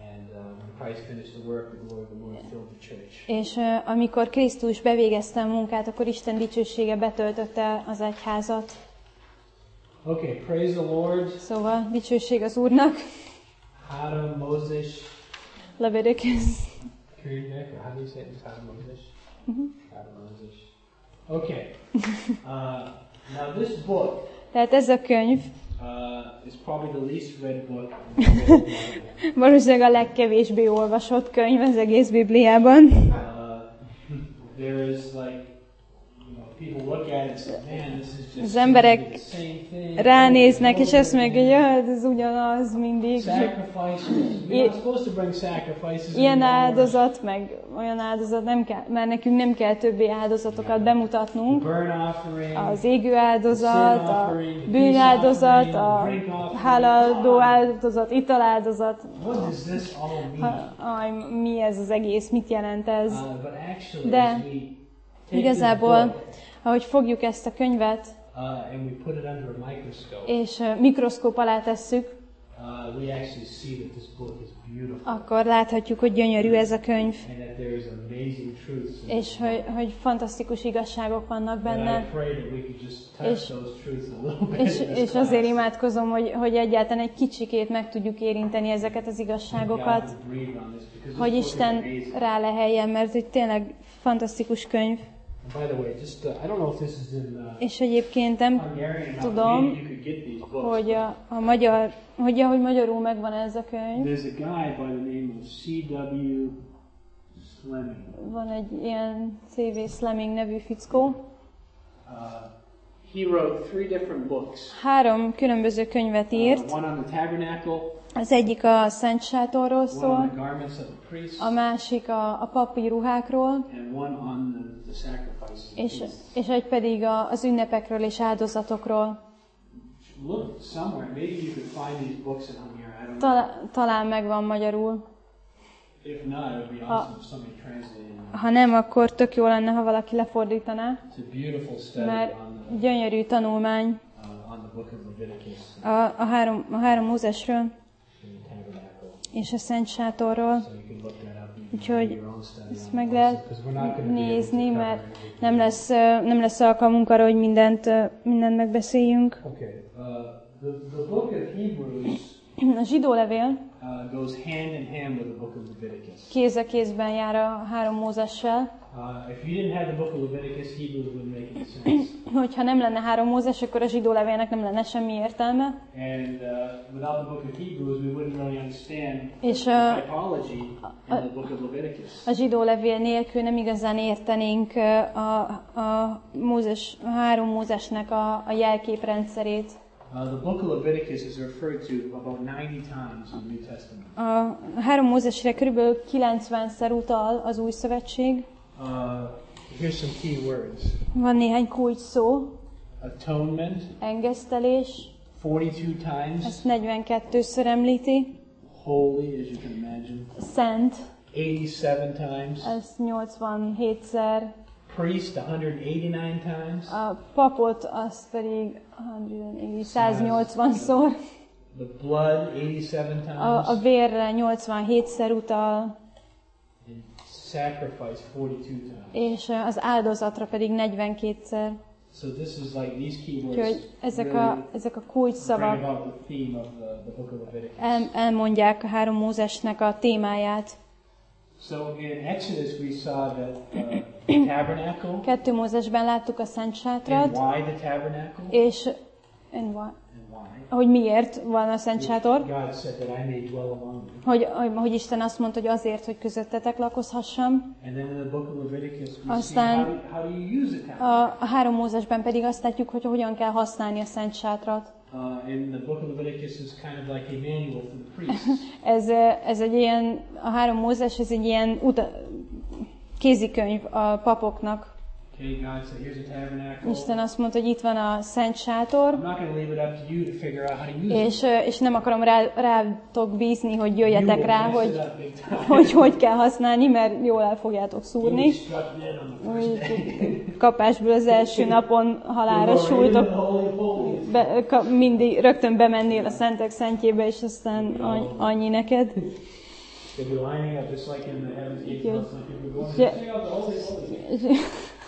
És uh, amikor Krisztus bevégezte a munkát, akkor Isten dicsősége betöltötte az egyházat. Okay, praise the Lord. Szóval dicsőség az Úrnak. Hara Moses. Leviticus. Kirjek, or how do you say it? Hara Moses. Hara Moses. Okay. Uh, now this book. Tehát ez a könyv. Uh, is probably the least read book in the whole Bible. Valószínűleg a legkevésbé olvasott könyv az egész Bibliában. Uh, there is like, you know, people look at it and say, man, this is just Az emberek the same thing. ránéznek, és azt mondják, hogy ja, ez ugyanaz mindig. Sacrifices. We're not supposed to bring sacrifices Ilyen anymore. áldozat, meg olyan áldozat, nem kell, mert nekünk nem kell többé áldozatokat bemutatnunk. Burn offering, Az égő áldozat, a bűnáldozat, a hálaadó áldozat, italáldozat. what does this all mean? Aj, mi ez az egész, mit jelent ez? Uh, but actually, De as we take this igazából, book, ahogy fogjuk ezt a könyvet, uh, and we put it under a microscope, és uh, mikroszkóp alá tesszük, uh, we actually see that this book is beautiful, akkor láthatjuk, hogy gyönyörű ez a könyv, and that there is amazing truths in és it. hogy, hogy fantasztikus igazságok vannak And I benne. pray that we could just touch És- those truths a little bit És, in this és azért class. imádkozom, hogy, hogy egyáltalán egy kicsikét meg tudjuk érinteni ezeket az God igazságokat, would breathe on this, because this hogy book is Isten amazing. ráleheljen, mert egy tényleg fantasztikus könyv. And by the way, just uh, I don't know if this is in uh, És egyébként nem Hungarian, how tudom, maybe you could get these books. hogy a, a magyar, hogy, hogy magyarul megvan ez a könyv. There's a guy by the name of C W Fleming. Van egy ilyen cé vé Fleming nevű fickó. Uh, he wrote three different books. Három különböző könyvet írt. Uh, one on the tabernacle, Az egyik a Szent Sátorról one on szól, the garments of the priests, a másik a, a papi ruhákról, and one on the, the sacrifices. és, és egy pedig a, az ünnepekről és áldozatokról. look somewhere. Maybe you could find these books in here. I don't know. Tal- talán megvan magyarul. If not, it would be awesome if somebody translated it. Ha nem, akkor tök jó lenne, ha valaki lefordítaná. It's a beautiful study Mert on the, gyönyörű tanulmány uh, on the book of Leviticus a, a, három, a három Mózesről and the tabernacle. és a Szent Sátorról. So you can look that up. You can Úgyhogy do your own study ezt on meg it lehet also, 'cause we're not going to be able to nézni, cover mert everything. nem lesz, ö, nem lesz alkalmunk arra, hogy mindent, ö, mindent megbeszéljünk. Okay. Uh, the, the book of Hebrews A zsidó levél uh, goes hand in hand with the book of Leviticus. kéz a kézben jár a három Mózessel. Uh, if you didn't have the book of Leviticus, Hebrews wouldn't make any sense. Hogyha nem lenne három Mózes, akkor a zsidó levélnek nem lenne semmi értelme. And uh, without the book of Hebrews, we wouldn't really understand És the a, typology in the book of Leviticus. a zsidó levél nélkül nem igazán értenénk ö, a, a, Mózes, a három Mózesnek a, a jelképrendszerét. Uh, the book of Leviticus is referred to about ninety times in the New Testament. A három Mózesre körülbelül kilencvenszer utal az Új Szövetség. Uh, here's some key words. Van néhány kulcs szó. Atonement, Engesztelés, forty-two times. ezt negyvenkettőször említi. Holy, as you can imagine, Szent, eighty-seven times. ezt nyolcvanhétszer. Priest, one hundred eighty-nine times. A papot, azt pedig száznyolcvanszor. The blood, eighty-seven times. A, a vérre nyolcvanhétszer utal, And sacrifice, forty-two times. és az áldozatra pedig negyvenkétszer. So this is like these key words Úgyhogy ezek really a, ezek a kulcs bring szavak about the theme of the, the book of Leviticus. el, elmondják a három Mózesnek a témáját. So in Exodus we saw that uh, the tabernacle, Kettő Mózesben láttuk a Szent and Sátrat, why the tabernacle, és and why, and why. hogy miért van a Szent Sátor, God said that I may dwell among you. hogy, hogy Isten azt mondta, hogy azért, hogy közöttetek lakozhassam. And then in the book of Leviticus we Aztán see how do, how do you use the tabernacle. A, a három Mózesben pedig azt látjuk, hogy hogyan kell használni a Szent Sátrat. Uh, in the book of Leviticus is kind of like a manual for the priests. Ez, ez egy ilyen, a három Mózes, ez egy ilyen uta, kézikönyv a papoknak. Okay, God said, here's a tabernacle. Isten azt mondta, hogy itt van a Szent Sátor, I'm not going to leave it up to you to figure out how to use it. és, és nem akarom rá, rátok bízni, hogy jöjjetek You rá, will mess hogy, it up big time. hogy hogy kell használni, mert jól el fogjátok You'll szúrni. be struck dead on the first day. Kapásból az első napon halálra You'll go right into súltok, the Holy of Holies. be, ka, mindig rögtön bemennél a Szentek Szentjébe, és aztán annyi, annyi neked. They'll be lining up just like in the Heaven's Gate. Yeah. Some people go in Yeah. and check out the Holy of Holies.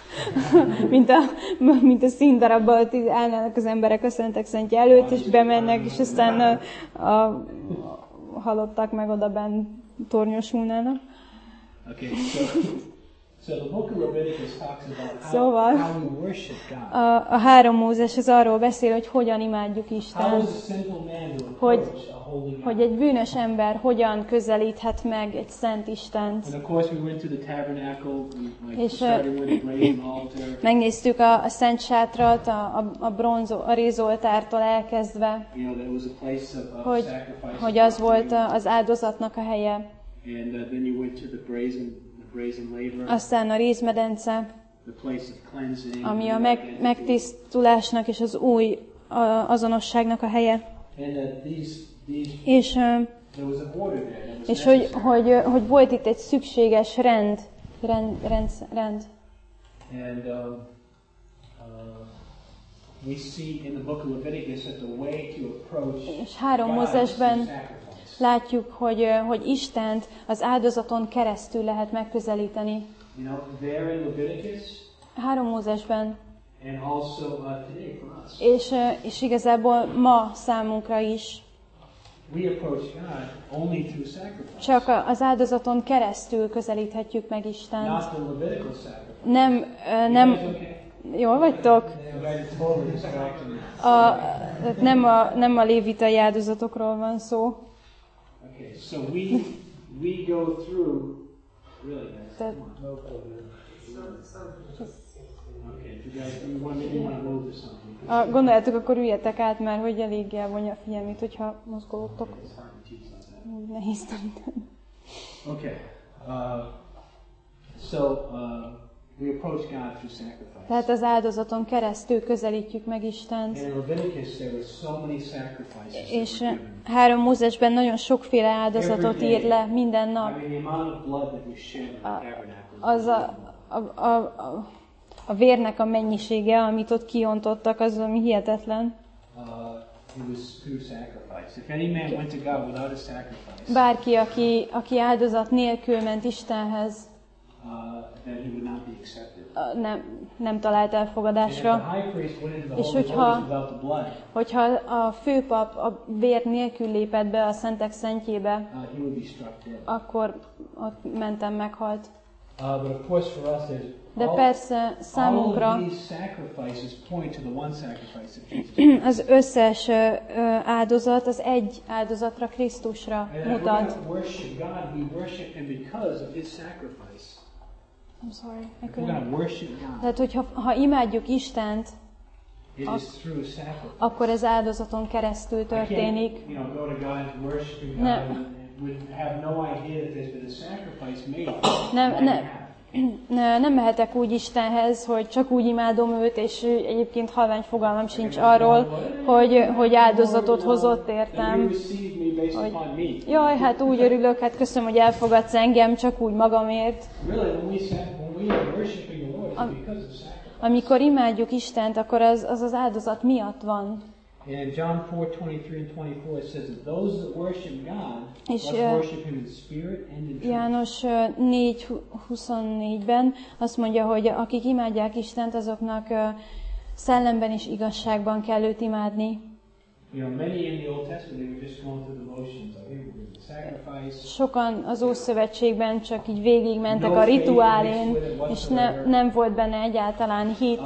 mint a, mint a színdarabban, ott így állnának az emberek a Szentek Szentje előtt, és bemennek, és aztán a, a halottak meg oda benn tornyosulnának. Okay, so, so the book of Leviticus talks about how, Szóval how we worship God. a, a három Mózes az arról beszél, hogy hogyan imádjuk How Istent, is a sinful man to Hogy- approach a holy God? hogy egy bűnös ember hogyan közelíthet meg egy szent Istent. And of course we went to the tabernacle, we like És, started with a brazen altar. Megnéztük a, a Szent Sátrat, a, a, a, bronz, a rézoltártól elkezdve, You know, that was a place of, of hogy, sacrifice. hogy az volt a- az áldozatnak a helye. And uh, then you went to the brazen, the brazen laver, Aztán a rézmedence, the place of cleansing. ami a and meg, identity. megtisztulásnak és az új a, azonosságnak a helye. And uh, these, these, És, ö, there was an order there that was és hogy, necessary. hogy, ö, hogy volt itt egy szükséges rend. Rend, rend, rend. And um, uh, we see in the book of Leviticus that the way to approach És három God is Mózesben through sacrifice. látjuk, hogy, ö, hogy Istent az áldozaton keresztül lehet megközelíteni. You know, there in Leviticus, Három Mózesben. and also uh, today for us. És, ö, és igazából ma számunkra is. We approach God only through sacrifice. Csak a- az áldozaton keresztül közelíthetjük meg Istent. Not the Levitical sacrifice. Nem, ö, You guys nem, okay? jól vagytok? You guys are totally distracted me. A, tehát nem, a, nem a lévitai áldozatokról van szó. Okay, so we we go through. Really, guys. Tehát, Come on. Okay, if you guys you want, maybe you want to move to something. a, gondoljátok, akkor üljetek át, mert hogy eléggé elvonja a figyelmét, hogyha mozgolódtok. It's hard to teach like that. Úgy nehéz tanítani. Okay. Uh, so uh, We approach God through sacrifice. Tehát az áldozaton keresztül közelítjük meg Istent. And in Leviticus there were so many sacrifices. És három Mózesben nagyon sokféle áldozatot ír le minden nap. I mean, the amount of blood that we shed in the tabernacle. Az a, a, a, a, a vérnek a mennyisége, amit ott kiontottak, az ami hihetetlen. Uh, it was through sacrifice. If any man went to God without a sacrifice, bárki, aki, aki áldozat nélkül ment Istenhez, uh, then he would not be accepted. nem, nem talált elfogadásra. És hogyha, hogyha a főpap a vér nélkül lépett be a szentek szentjébe, akkor ott mentem meghalt. De persze számunkra az összes áldozat az egy áldozatra, Krisztusra mutat. I'm sorry, I couldn't. Tehát, hogyha ha imádjuk Istent, ak- akkor ez áldozaton keresztül történik. Nem, nem, nem, nem mehetek úgy Istenhez, hogy csak úgy imádom őt, és egyébként halvány fogalmam sincs arról, hogy, hogy áldozatot hozott értem. Hogy, jaj, hát úgy örülök, hát köszönöm, hogy elfogadsz engem, csak úgy magamért. Amikor imádjuk Istent, akkor az az, az áldozat miatt van. In John four twenty-three and twenty-four it says that those that worship God must worship him in spirit and in truth. János négy huszonnégyben azt mondja, hogy akik imádják Istent, azoknak szellemben és igazságban kell őt imádni. You know, many in the Old Testament they were just going through the motions of sacrifice. Sokan az Ószövetségben csak így végigmentek a rituálén, és ne, nem volt benne egyáltalán hit.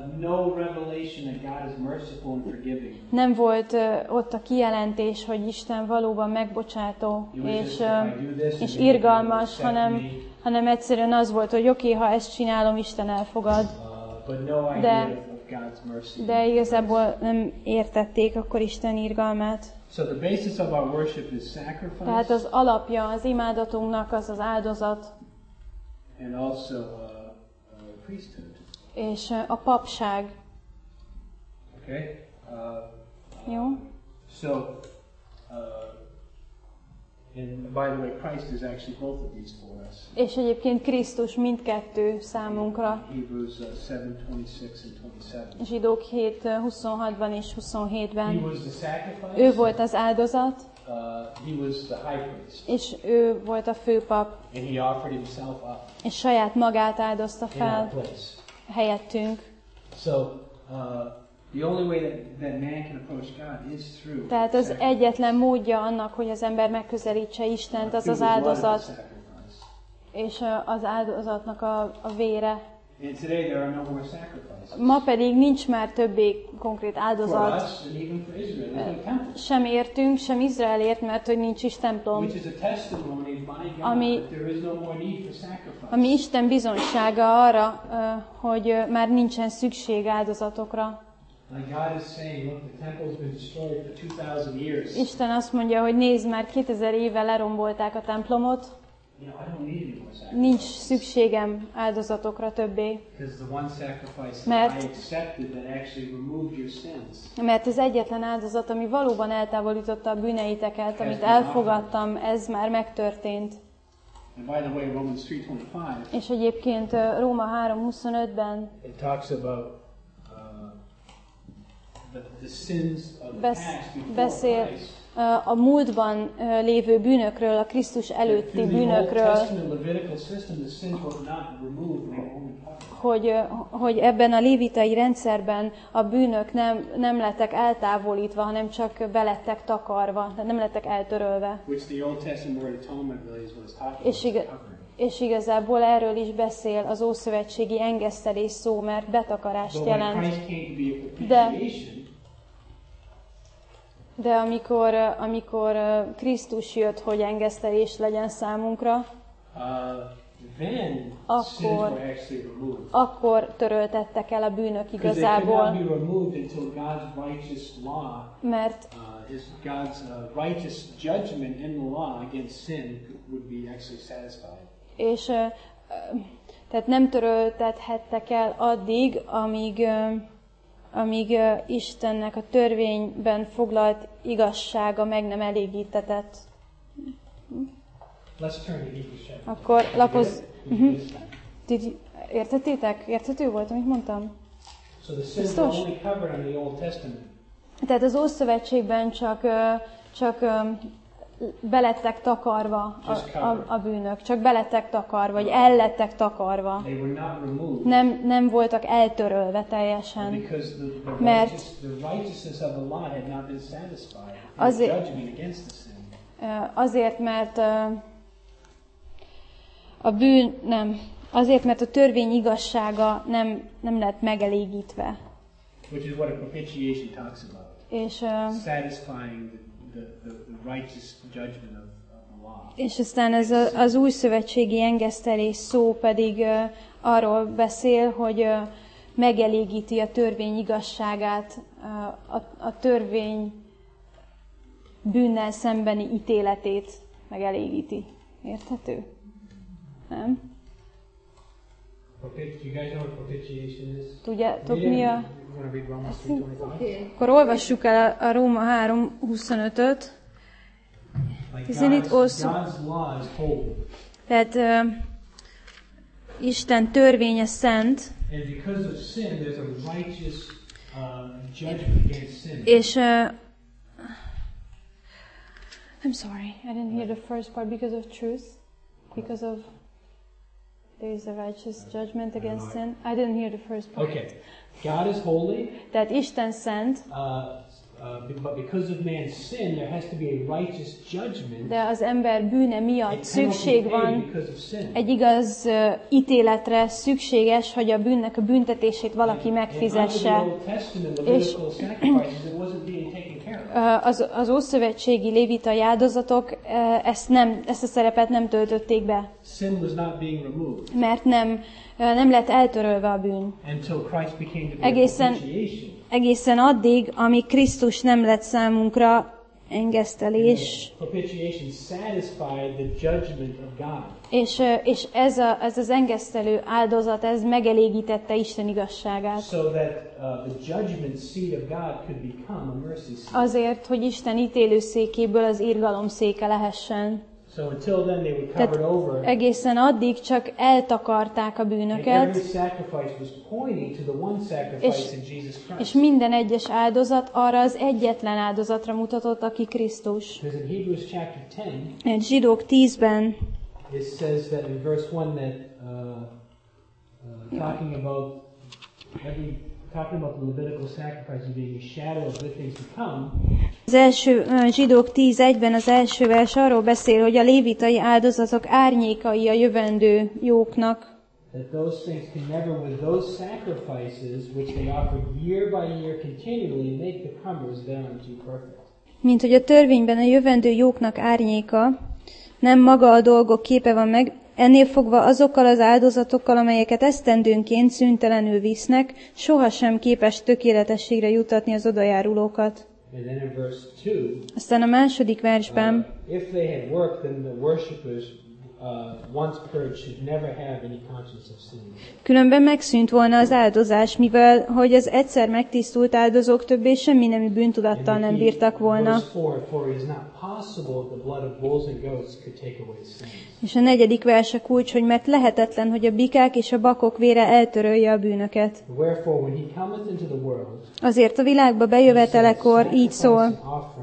Nem volt uh, ott a kijelentés, hogy Isten valóban megbocsátó és, uh, és irgalmas, hanem, hanem egyszerűen az volt, hogy oké, okay, ha ezt csinálom, Isten elfogad. De De igazából nem értették akkor Isten irgalmát. So the basis of our worship is sacrifice. Tehát az alapja az imádatunknak az az áldozat. And also uh, uh, priesthood. És uh, a papság. Okay. Uh, Jó. So uh, and by the way, Christ is actually both of these for us. És egyébként Krisztus mindkettő számunkra. Hebrews uh, seven twenty-six and twenty-seven. Zsidók hét huszonhatban és huszonhétben. He was the sacrifice. Ő volt az áldozat. Uh, he was the high priest. És ő volt a főpap. And he offered himself up. És saját magát áldozta fel helyettünk. So, uh, the only way that, that man can approach God is through. Tehát az egyetlen módja annak, hogy az ember megközelítse Istent, az az áldozat. És az áldozatnak a, a vére. And today there are no more sacrifices. Ma pedig nincs már többé konkrét áldozat. For us, and even for Israel, there's no temple. Sem értünk, sem Izraelért, mert hogy nincs is templom. Which is a testimony by God ami, that there is no more need for sacrifice. ami Isten bizonysága arra, hogy már nincsen szükség áldozatokra. Isten azt mondja, hogy nézd, már kétezer éve lerombolták a templomot. Nincs szükségem áldozatokra többé. Mert, mert az egyetlen áldozat, ami valóban eltávolította a bűneiteket, amit elfogadtam, ez már megtörtént. És egyébként Róma három huszonötben beszél a múltban lévő bűnökről, a Krisztus előtti bűnökről, hogy, hogy ebben a lévitai rendszerben a bűnök nem, nem lettek eltávolítva, hanem csak belettek takarva, tehát nem lettek eltörölve. És, igaz, és igazából erről is beszél az ószövetségi engesztelés szó, mert betakarást jelent. De De amikor, amikor Krisztus jött, hogy engesztelés legyen számunkra, akkor, akkor töröltettek el a bűnök igazából. Mert és Tehát nem töröltethettek el addig, amíg, amíg Istennek a törvényben foglalt igazsága meg nem elégítetett. Akkor lapoz... Uh-huh. Did, értettétek? Érthető volt, amit mondtam? Biztos? Tehát az Ószövetségben csak, csak belettek takarva a, a, a bűnök, csak belettek takarva, vagy ellettek takarva. Nem, nem voltak eltörölve teljesen, mert azért, azért, mert a bűn, nem, azért, mert a törvény igazsága nem, nem lett megelégítve. Which is what a propitiation talks about. És, uh, satisfying the, the, the righteous judgment of, of the law. És aztán ez a, az új szövetségi engesztelés szó pedig uh, arról beszél, hogy uh, megelégíti a törvény igazságát, uh, a, a törvény bűnnel szembeni ítéletét megelégíti. Érthető? Nem? Tudjátok mi a... Akkor olvassuk el a Róma három huszonötöt. Isn't it also... Tehát uh, Isten törvénye szent, és uh, I'm sorry, I didn't hear the first part because of truth, because of there is a righteous judgment against sin. I didn't hear the first part. Okay. God is holy. Tehát Isten szent. Uh, uh, but because of man's sin, there has to be a righteous judgment. De az ember bűne miatt szükség van egy igaz uh, ítéletre, szükséges, hogy a bűnnek a büntetését valaki megfizesse. És uh, az, az ószövetségi lévitai áldozatok uh, ezt, nem, ezt a szerepet nem töltötték be. Sin was not being removed. Mert nem, nem lett eltörölve a bűn. Egészen, egészen addig, amíg Krisztus nem lett számunkra engesztelés. És, és ez, a, ez az engesztelő áldozat, ez megelégítette Isten igazságát. Azért, hogy Isten ítélőszékéből az irgalom széke lehessen. So until then they were covered over. Egészen addig csak eltakarták a bűnöket, és, és minden egyes áldozat arra az egyetlen áldozatra mutatott, aki Krisztus. Egy Zsidók tízben it says that in verse one that uh, uh, talking about every talking about the Levitical sacrifices being a shadow of the things to come. Az első Zsidók tíz egyben az első vers arról beszél, hogy a lévitai áldozatok árnyékai a jövendő jóknak. That those things can never, with those sacrifices which they offered year by year continually, make the comers thereunto perfect. Mint hogy a törvényben a jövendő jóknak árnyéka, nem maga a dolgok képe van meg, ennél fogva azokkal az áldozatokkal, amelyeket esztendőnként szüntelenül visznek, sohasem képes tökéletességre juttatni az odajárulókat. And then in verse two, aztán a második versben, uh, if they had worked, then the worshippers uh, once purged should never have any conscience of sin. Különben megszűnt volna az áldozás, mivel hogy az egyszer megtisztult áldozók többé semmi nemű bűntudattal nem bírtak volna. És a negyedik verse kulcs, hogy mert lehetetlen, hogy a bikák és a bakok vére eltörölje a bűnöket. Azért a világba bejövetelekor így szól,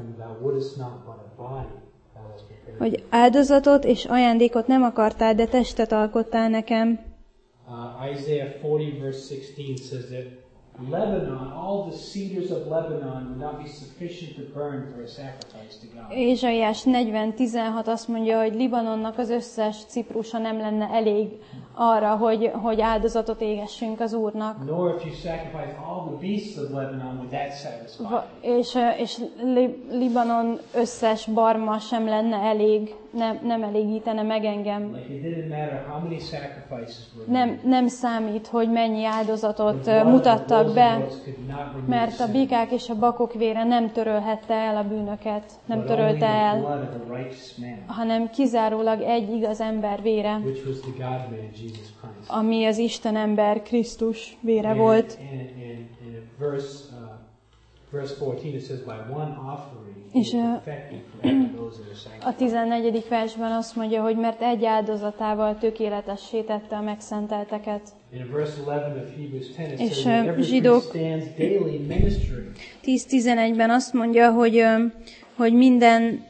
hogy áldozatot és ajándékot nem akartál, de testet alkottál nekem. Uh, Isaiah forty verse sixteen says that Lebanon, all the cedars of Lebanon would not be sufficient to burn for a sacrifice to God. Ézsaiás negyven tizenhat azt mondja, hogy Libanonnak az összes ciprusa nem lenne elég arra, hogy, hogy áldozatot égessünk az Úrnak. Nor if you sacrifice all the beasts of Lebanon would that satisfy. Va- és és Li- Libanon összes barma sem lenne elég, nem, nem elégítene meg engem. Like it didn't matter how many sacrifices were Nem, nem számít, hogy mennyi áldozatot mutattak be, mert a bikák és a bakok vére nem törölhette el a bűnöket, nem törölte el, hanem kizárólag egy igaz ember vére, Jesus Christ. ami az Isten ember Krisztus vére And, volt. and, and, and in verse, uh, verse fourteen it says, by one offering És he a- perfected forever those that are sanctified. A tizennegyedik versben azt mondja, hogy mert egy áldozatával tökéletessé tette a megszentelteket. In verse eleven of Hebrews ten it És, says that uh, every zsidók- priest stands daily ministering. tíz tizenegyben azt mondja, hogy, ö, hogy minden,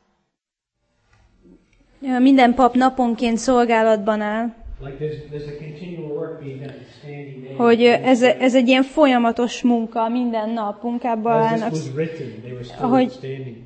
ö, minden pap naponként szolgálatban áll, Like there's, there's a continual work being done, standing daily. hogy ö, ez, ez egy ilyen folyamatos munka, minden nap munkába As this állnak. was written, they were still Ahogy- standing.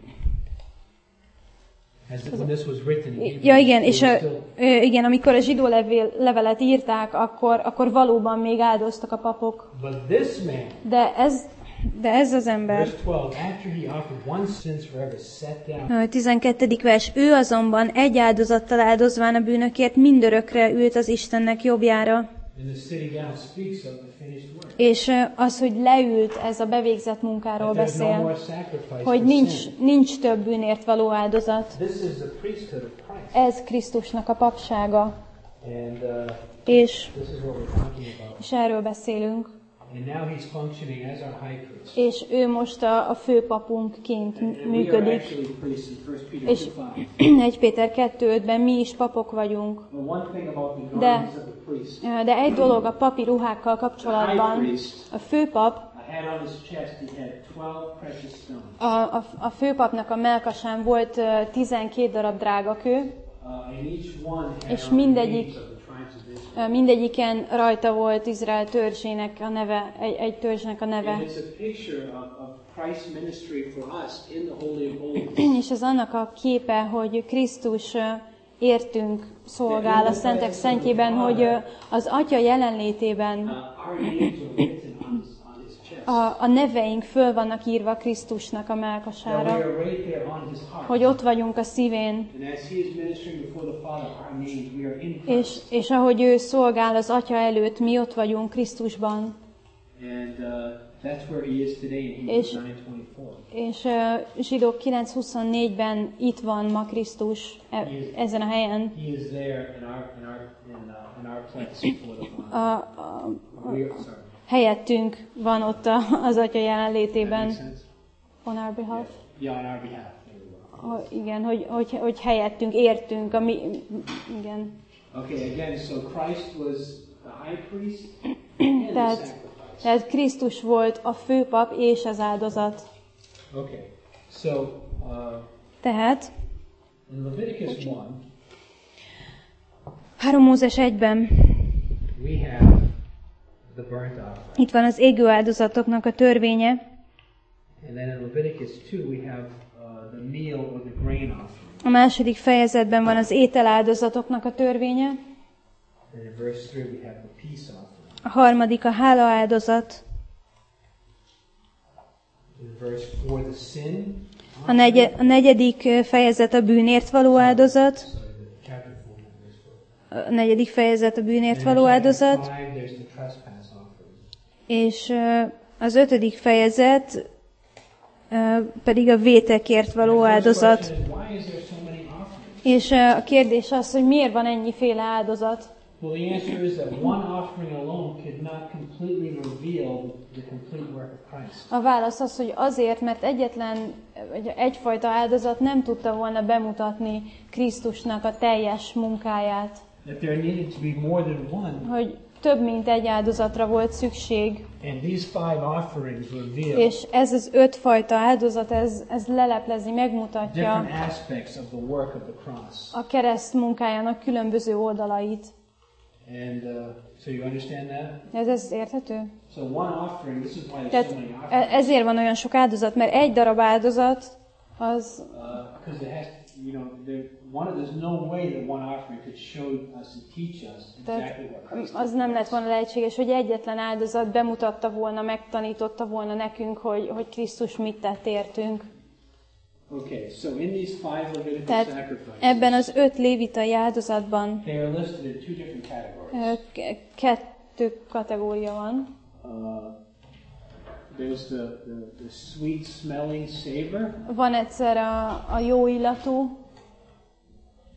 As when this was written in Hebrews, Ja, igen, they és were a, still- ö, igen, amikor a zsidó levél, levelet írták, akkor, akkor valóban még áldoztak a papok. But this man, De ez, de ez az ember, verse twelve, after he offered one since forever, sat down. Ö, tizenkettedik vers, ő azonban egy áldozattal áldozván a bűnökért mindörökre ült az Istennek jobbjára. And the sitting down speaks of the finished work. És ö, az, hogy leült, ez a bevégzett munkáról That there's no more beszél, sacrifice hogy for nincs, sin. nincs több bűnért való áldozat. This is the priesthood of Christ. Ez Krisztusnak a papsága, And uh, és, this is what we're talking about. és erről beszélünk. And now he's functioning as our high priest. És ő most a, a főpapunkként And we are működik. actually priests in First Peter És two five. egy Péter kettő ötben mi is papok vagyunk. Well, one thing about the De- garments of the priest, De egy dolog a papi ruhákkal the high kapcsolatban, priest a főpap, uh, had on his chest, he had twelve precious stones. a, a, a főpapnak a melkasán volt ö, tizenkét darab drágakő, Uh, and each one had És on the mindegyik- names of the tribes of Israel. Ö, mindegyiken rajta volt Izrael törzsének a neve, egy, egy törzsnek a And neve. it's a picture of, of Christ's ministry for us in the Holy of Holies. És ez annak a képe, hogy Krisztus ö, értünk szolgál a szentek szentjében, hogy ö, az Atya jelenlétében Uh, our names are written on his, on his chest. a, a neveink föl vannak írva Krisztusnak a That we melkasára, are right there on his heart. hogy ott vagyunk a szívén, And as he is ministering before the Father, our names, we are in és, Christ. és ahogy ő szolgál az Atya előtt, mi ott vagyunk Krisztusban. And uh, that's where he is today in És- Hebrews nine twenty-four. És uh, Zsidók kilenc huszonnégyben itt van ma Krisztus e, ezen a helyen. He is there in our in our in, uh, in our place before the Father. A, a, We are, sorry. helyettünk van ott a, az Atya That jelenlétében. makes sense? On our behalf. Yeah, on our behalf. There we go. Ha- igen, hogy, hogy, hogy helyettünk, értünk, a mi, igen. Okay, again, so Christ was the high priest and the Tehát, sacrifice. tehát Krisztus volt a főpap és az áldozat. Okay, so uh, Tehát in Leviticus one, három Mózes egyben We have the burnt offering. itt van az égő áldozatoknak a törvénye, And then in Leviticus two, we have uh, the meal or the grain offering. a második fejezetben van az ételáldozatoknak a törvénye, And in verse three, we have the peace offering. a harmadik a hálaáldozat, In verse four, the sin. a, negye, a negyedik fejezet a bűnért való áldozat, Sorry, the chapter four, not verse four. a negyedik fejezet a bűnért And való in chapter áldozat, five, there's the trespass offering. és ö, az ötödik fejezet ö, pedig a vétekért való And the first áldozat. question is, why is there so many offerings? És ö, a kérdés az, hogy miért van ennyiféle áldozat? Well, the answer is that one offering alone could not completely reveal the complete work of Christ. A válasz az, hogy azért, mert egyetlen, vagy egyfajta áldozat nem tudta volna bemutatni Krisztusnak a teljes munkáját. That there needed to be more than one. Hogy több mint egy áldozatra volt szükség, And these five offerings reveal és ez az ötfajta áldozat, ez, ez leleplezi, megmutatja different aspects of the work of the cross. a kereszt munkájának különböző oldalait. And uh, so you understand that? Ez, ez érthető? So one offering, this is why there's Tehát so many e- offerings. ezért van olyan sok áldozat, mert egy darab áldozat, az, Because it has, you know, there, one of, there's no way that one offering could show us and teach us tehát exactly what Christ az nem lett volna lehetséges, hogy egyetlen áldozat bemutatta volna, megtanította volna nekünk, hogy, hogy Krisztus mit tett értünk. okay, so in these five Levitical Tehát sacrifices, ebben az öt lévitai áldozatban they are listed in two different categories. ö, k- kettő kategória van. Uh, there's the, the, the sweet smelling savor, Van egyszer a, a jó illatú,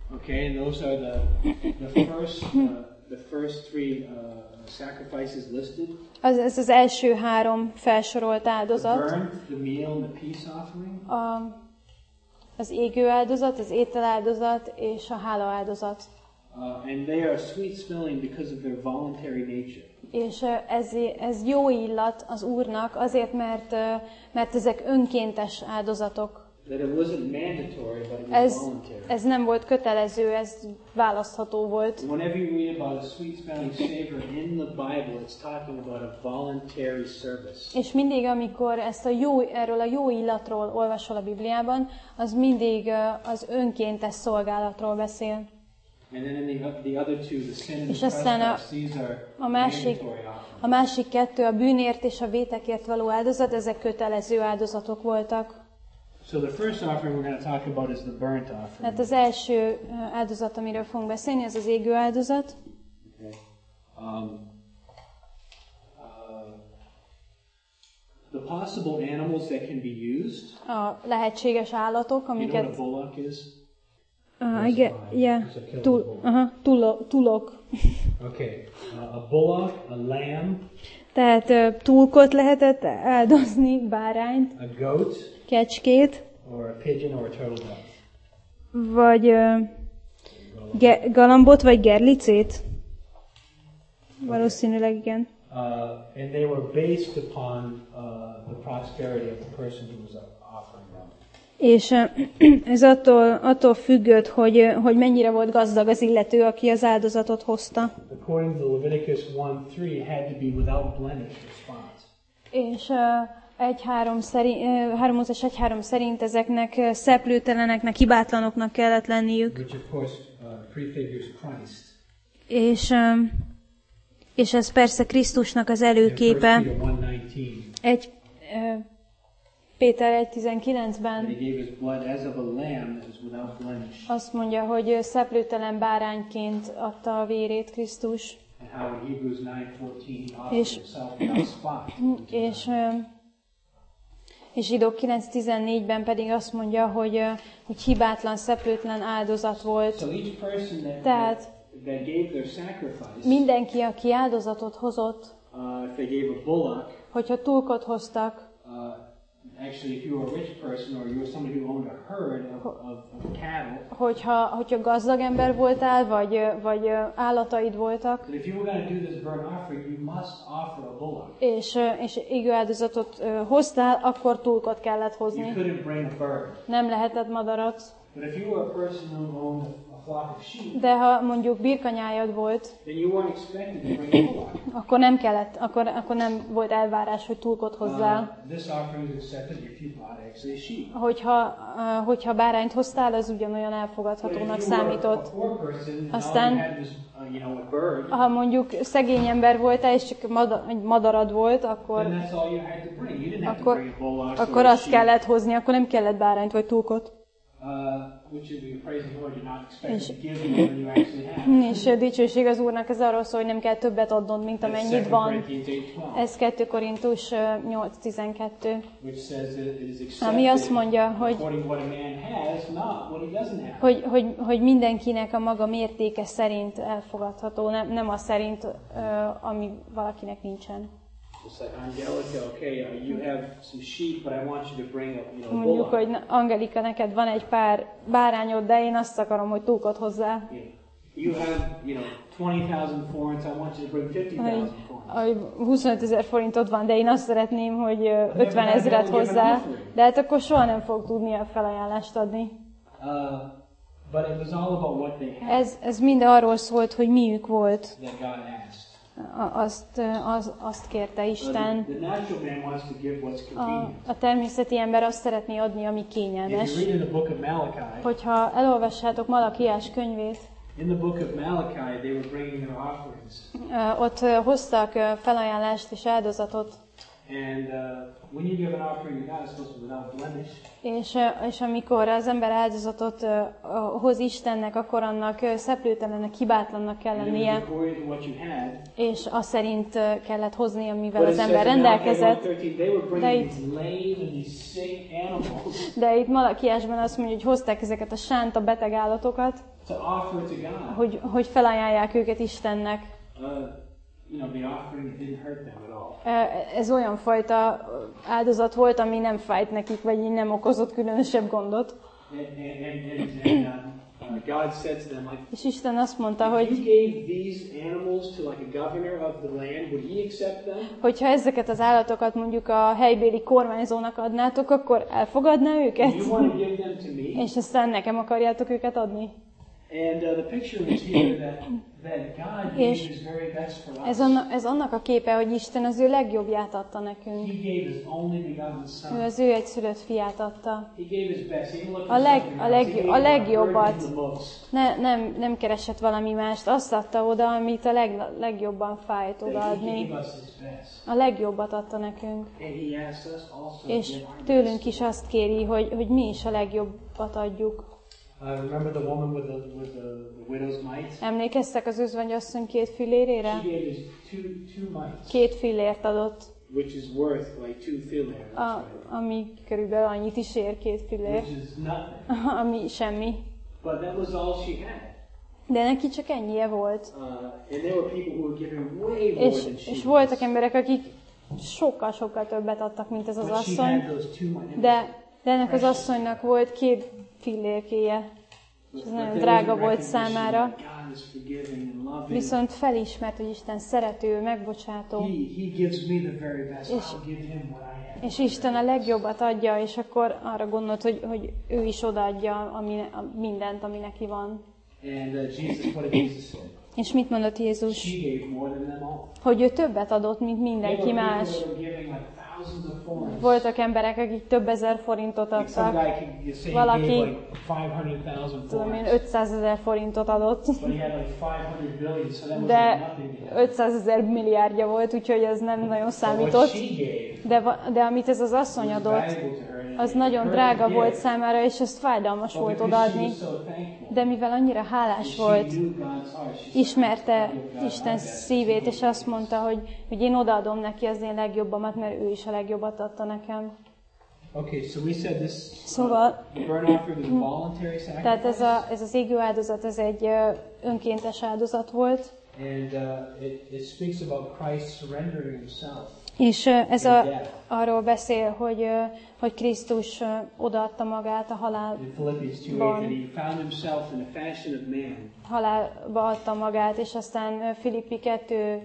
Okay, and those are the the first uh, the first three uh, sacrifices listed. Az, ez az első három felsorolt áldozat. The burnt, the meal, and the peace offering. A, az égő áldozat, az étel áldozat és a hála áldozat. Uh, and they are sweet smelling because of their voluntary nature. És ez, ez jó illat az Úrnak azért, mert, mert ezek önkéntes áldozatok. That it wasn't mandatory, but it was Ez, voluntary. ez nem volt kötelező, ez választható volt. Whenever you read about a sweet smelling savor in the Bible, it's talking about a voluntary service. És mindig, amikor ezt a jó, erről a jó illatról olvasol a Bibliában, az mindig az önkéntes szolgálatról beszél. And then in the, the other two, the sin and És the aztán a, trespass, these are a, másik, mandatory offerings. a másik kettő, a bűnért és a vétekért való áldozat, ezek kötelező áldozatok voltak. So the first offering we're going to talk about is the burnt offering. Tehát az első áldozat, amiről fogunk beszélni, az az égő áldozat. Okay. Um, uh, the possible animals that can be used. A lehetséges állatok, amiket... You know what a bullock is? Uh, I get, yeah, tul, aha, tulok. tulok. Okay, uh, a bullock, a lamb, Tehát uh, túlkot lehetett áldozni, bárányt, a goat, kecskét, or a pigeon, or a turtle dove. vagy uh, ge- galambot, vagy gerlicét. Valószínűleg igen. Uh, and they were based upon uh, the prosperity of the person who was offering them. És uh, ez attól, attól függött, hogy, uh, hogy mennyire volt gazdag az illető, aki az áldozatot hozta. According to Leviticus one three, had to be without blemish response. És uh, egy három szerint, uh, három Mózes egy három szerint ezeknek uh, szeplőteleneknek, hibátlanoknak kellett lenniük. Which of course uh, prefigures Christ. És, um, és ez persze Krisztusnak az előképe. In First Peter one nineteen. Egy uh, Péter egy tizenkilencben He gave his blood as of a lamb that was without blemish. azt mondja, hogy szeplőtelen bárányként adta a vérét Krisztus. And how in Hebrews nine fourteen he offered És, himself without spot. és, és Zsidók kilenc tizennégyben pedig azt mondja, hogy, hogy hibátlan, szeplőtlen áldozat volt. So each person that, Tehát that, that gave their sacrifice, mindenki, aki áldozatot hozott, uh, if they gave a bullock, hogyha túlkot hoztak, uh, actually, if you were a rich person or you were somebody who owned a herd of, of, of cattle, hogyha, hogyha gazdag ember voltál, vagy, vagy állataid voltak, but if you were going to do this burnt offering, you must offer a bullock. és, és égő áldozatot hoztál, akkor túlkot kellett You hozni. couldn't bring a bird. Nem lehetett madarat. But if you were a person who owned a flock of sheep, De ha mondjuk birkanyájad volt, then you weren't expected to bring a bullock. akkor nem kellett, akkor, akkor nem volt elvárás, hogy túlkot hozzál. Uh, this offering is accepted if you bought actually a sheep. Hogyha, uh, hogyha bárányt hoztál, az ugyanolyan elfogadhatónak számított. Aztán, ha mondjuk szegény ember voltál, és csak mada, egy madarad volt, akkor, akkor, akkor azt kellett hozni, akkor nem kellett bárányt vagy túlkot. És, és dicsőség az Úrnak, ez arról szól, hogy nem kell többet adnod, mint amennyit van. Ez kettő Korintus nyolc tizenkettő. Ami azt mondja, hogy, hogy, hogy, hogy mindenkinek a maga mértéke szerint elfogadható, nem, nem az szerint, ami valakinek nincsen. Mondjuk, hogy Angelika, neked van egy pár bárányod, de én azt akarom, hogy túlkot hozzá. Hogy huszonöt ezer forintod van, de én azt szeretném, hogy ötven ezret hozzá, de hát akkor soha nem fog tudni a felajánlást adni. Ez, ez mind arról szólt, hogy miük volt. Azt, az, azt kérte Isten. A, a természeti ember azt szeretné adni, ami kényelmes. Hogyha elolvassátok Malakiás könyvét, ott hoztak felajánlást és áldozatot. And uh, when you give an offering to God, it's supposed to be without blemish. És, és amikor az ember áldozatot uh, hoz Istennek, akkor annak uh, szeplőtelennek, hibátlannak kell lennie, és azt szerint uh, kellett hozni, amivel az ember rendelkezett. De itt, de itt Malakiásban azt mondja, hogy hozták ezeket a sánta beteg állatokat, to offer to God. hogy, hogy felajánlják őket Istennek. Uh, you know, the offering didn't hurt them at all. Ez olyan fajta áldozat volt, ami nem fájt nekik, vagy így nem okozott különösebb gondot. And, and, and, and, and uh, God said to them, like, És Isten azt mondta, if hogy you gave these animals to like a governor of the land, would he accept them? hogyha ezeket az állatokat mondjuk a helybéli kormányzónak adnátok, akkor elfogadná őket? You want to give them to me? És aztán nekem akarjátok őket adni? And uh, the picture is here that, that God gave his very best for us. Ez, anna, ez annak a képe, hogy Isten az ő legjobbját adta nekünk. He gave his only begotten Ő son. az ő egyszülött fiát adta. He gave his best. He didn't look A, for leg, something a, else. leg, He gave a what legjobbat. hurt him the most. Ne, nem, nem keresett valami mást, azt adta oda, amit a leg, legjobban fájt That he odaadni. gave us his best. A legjobbat adta nekünk. And he asked us also to És give our tőlünk best. is azt kéri, hogy, hogy mi is a legjobbat adjuk. Uh, remember the woman with the, with the, the widow's mite? Emlékeztek az özvegyasszony két fillérére? She gave us two, two mites, Két fillért adott, which is worth like two fillers, a, right? ami körülbelül annyit is ér, két fillér, Which is nothing. ami semmi. But that was all she had. De neki csak ennyie volt. Uh, and there were people who were giving way more És, than she és was. voltak emberek, akik sokkal-sokkal többet adtak, mint ez az But she asszony, had those two mites. de, de ennek az asszonynak volt két fillérkéje, és ez nagyon drága volt számára. Viszont felismert, hogy Isten szerető, megbocsátó, He, he gives me the very best. És- I'll give him what I have. és Isten a legjobbat adja, és akkor arra gondolt, hogy, hogy ő is odaadja ami, a mindent, ami neki van. And uh, Jesus, what did Jesus say? És mit mondott Jézus? She gave more than them all. Hogy ő többet adott, mint There mindenki were people más. that were giving like thousands of forints. Voltak emberek, akik több ezer forintot Like some adtak. guy could you say he Valaki- gave like five hundred thousand Tudom én, forints. ötszázezer forintot adott, But he had like five hundred billion, so that was like de nothing to him. ötszázezer milliárdja volt, úgyhogy ez nem nagyon But what számított. she gave De, va- de amit ez az asszony was adott, valuable to her. and az it nagyon hurt drága to volt give. számára, és ezt fájdalmas But volt because she odaadni. was so thankful, De mivel annyira and hálás she volt, knew God's heart, she said, ismerte "I'll give God Isten my best." szívét, és azt mondta, hogy, hogy én odaadom neki az én legjobbamat, mert ő is a legjobbat adta nekem. Okay, so we said this Szóval, uh, burnt offering was voluntary tehát ez, sacrifice, a, ez az égő áldozat, ez egy ö, önkéntes áldozat volt, and uh, it, it speaks about Christ surrendering himself. és ö, ez a, arról beszél, hogy, ö, hogy Krisztus ö, odaadta magát a halál, In Philippians two eight, Bon. that he found himself in the fashion of man. halálba adta magát, és aztán ö, Filippi kettő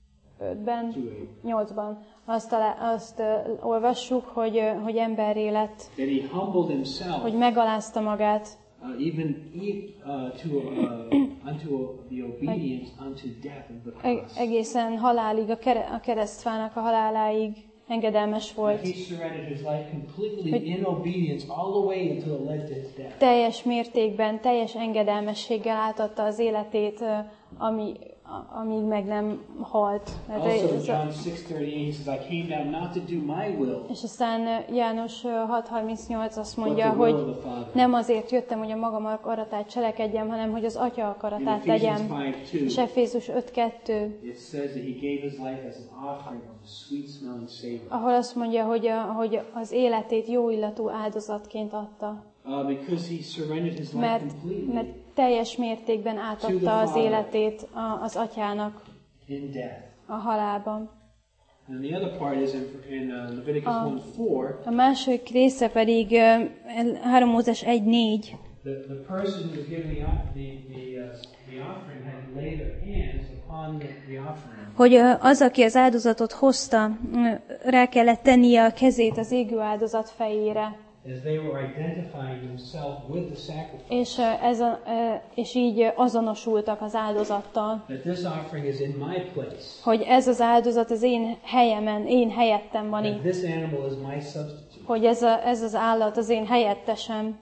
ötben, two eight. nyolcban azt, talál, azt ö, olvassuk, hogy, ö, hogy emberré lett, That he humbled himself, hogy megalázta magát, uh, even e- uh, to uh, unto the obedience unto death of the e- cross. egészen halálig, a, kere, a keresztfának a haláláig engedelmes That volt. he surrendered his life completely Hogy- in obedience all the way until it led to his death. Teljes mértékben, teljes engedelmességgel átadta az életét, ö, ami, a- amíg meg nem halt. Tehát Also, ez a- John six thirty-eight says, I came down not to do my will, És aztán ö, János ö, hat harmincnyolc azt but mondja, the will hogy of the Father. nem azért jöttem, hogy a magam akaratát cselekedjem, hanem hogy az Atya In akaratát Ephesians tegyem. five És two, Efézus öt kettő, it says that he gave his life as an offering of a sweet smelling savor. ahol azt mondja, hogy, a, hogy az életét jó illatú áldozatként adta. Uh, because he surrendered his life Mert, completely mert teljes mértékben átadta az életét a- az Atyának in death. a halálban. And the other part is in, in uh, Leviticus Ah. one four, A második része pedig ö, három Mózes egy négy. the, the person who was giving the, off- the, the, uh, the offering had to lay their hands upon the, the offering. Hogy ö, az, aki az áldozatot hozta, ö, rá kellett tennie a kezét az égő áldozat fejére. As they were identifying themselves with the sacrifice. És, ö, ez a, ö, és így ö, azonosultak az áldozattal. That this offering is in my place. Hogy ez az áldozat az én helyemen, én helyettem van That itt. this animal is my substitute. Hogy ez, a, ez az állat az én helyettesem.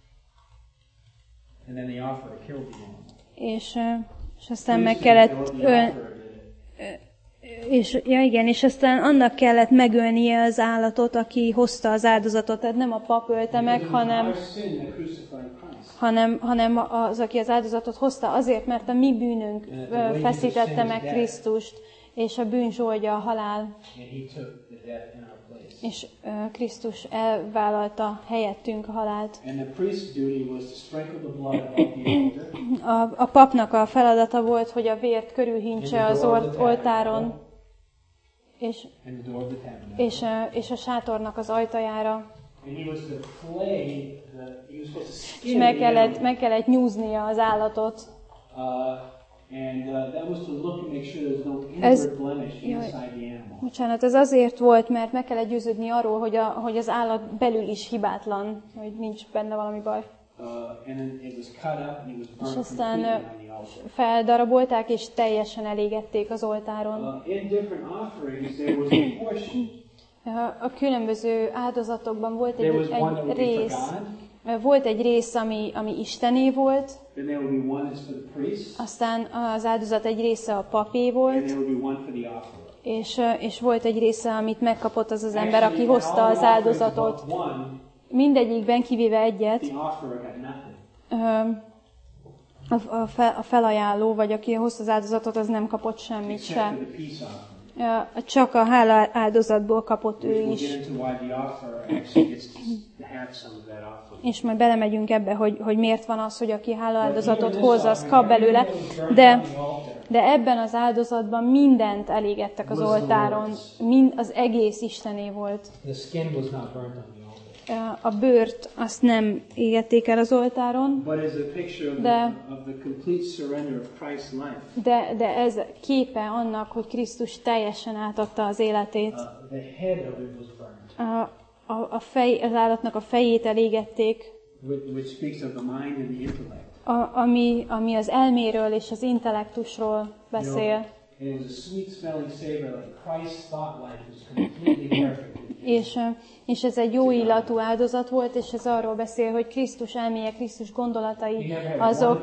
And then the offerer killed the animal. És, ö, és aztán meg kellett ön, és, ja igen, és aztán annak kellett megölnie az állatot, aki hozta az áldozatot. Tehát nem a pap ölte meg, hanem, hanem, hanem az, aki az áldozatot hozta, azért, mert a mi bűnünk ö, feszítette meg Krisztust, és a bűn zsoldja a halál, and he took the death in our place. és uh, Krisztus elvállalta helyettünk a halált. And the priest's duty was to sprinkle the blood above the altar. A, a papnak a feladata volt, hogy a vért körülhintse az or- oltáron, és, And the door of the tabernacle. és, uh, és a sátornak az ajtajára. And he was to flay the, he was supposed to skin És meg the kellett, animal. meg kellett nyúznia az állatot. Uh, and uh, that was to look and make sure there's no Ez- inward blemish Jaj. inside the animal. Bocsánat, ez azért volt, mert meg kellett győződni arról, hogy, a, hogy az állat belül is hibátlan, hogy nincs benne valami baj. Uh, and then it was cut up and it was És burned aztán completely ö, on the altar. feldarabolták, és teljesen elégették az oltáron. Uh, in different offerings there was a portion. A különböző áldozatokban volt There was egy, one that would egy be for rész. God. Volt egy rész, ami, ami Istené volt, Then there would be one that's for the priest. aztán az áldozat egy része a papé And volt, there would be one for the offerer. és, és volt egy része, amit megkapott az az ember, aki Actually, in hozta all az the offerings áldozatot. but one, Mindegyikben, kivéve egyet, the offerer got nothing. ö, a, a, fel, a felajánló, vagy aki hozta az áldozatot, az nem kapott semmit Except for se. the peace offering. Ö, Csak a hála áldozatból kapott ő Which we'll is. get into why the offerer actually gets to have some of that offering. És majd belemegyünk ebbe, hogy, hogy miért van az, hogy aki hála áldozatot hoz, az kap belőle. De, de ebben az áldozatban mindent elégettek az oltáron. Mind, az egész Istené volt. The skin was not burnt on the altar. A bőrt azt nem égették el az oltáron, But as a picture of, De- the, of the complete surrender of Christ's life, de, de ez képe annak, hogy Krisztus teljesen átadta az életét. uh, the head of it was burned, A, a, a fej, az állatnak a fejét elégették, which, which speaks of the mind and the intellect. a, ami, ami az elméről és az intellektusról You beszél. know, it was a sweet smelling savor, like Christ's thought life was completely perfect. És, és ez egy jó illatú áldozat volt, és ez arról beszél, hogy Krisztus elméje, Krisztus gondolatai, azok,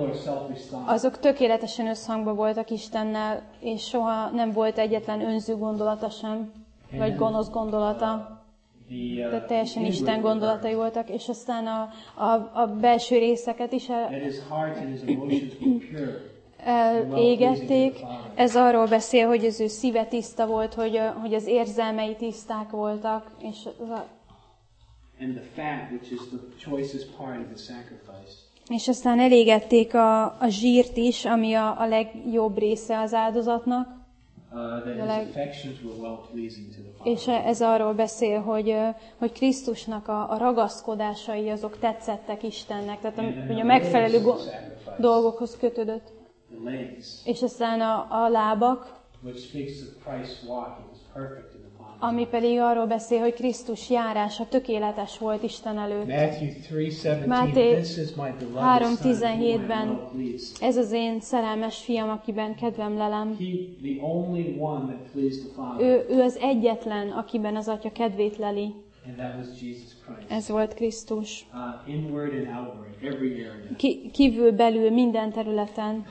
azok tökéletesen összhangban voltak Istennel, és soha nem volt egyetlen önző gondolata sem, vagy gonosz gondolata. De teljesen Isten gondolatai voltak, és aztán a, a, a belső részeket is el, That his heart and his emotions were pure. elégették. Ez arról beszél, hogy az ő szíve tiszta volt, hogy, hogy az érzelmei tiszták voltak, és az a, And the fat, which is the choicest part of the sacrifice. és aztán elégették a, a zsírt is, ami a, a legjobb része az áldozatnak, Uh, that his leg- affections were well pleasing to the Father. és ez arról beszél, hogy, hogy Krisztusnak a, a ragaszkodásai azok tetszettek Istennek, tehát a, hogy a megfelelő go- dolgokhoz kötődött. The legs, És aztán a, a lábak, which speaks of Christ's walk, it was perfect in the Father. ami pedig arról beszél, hogy Krisztus járása tökéletes volt Isten előtt. Matthew three seventeen. Máté This is my beloved három son, whom I am tizenhétben well pleased. ez az én szerelmes fiam, akiben kedvem lelem. He, the only one that pleased the Father, Ő, ő az egyetlen, akiben az Atya kedvét leli. and that was Jesus Christ. Ez volt Krisztus. Uh, inward and outward, every area. Ki, kívül, belül, minden területen.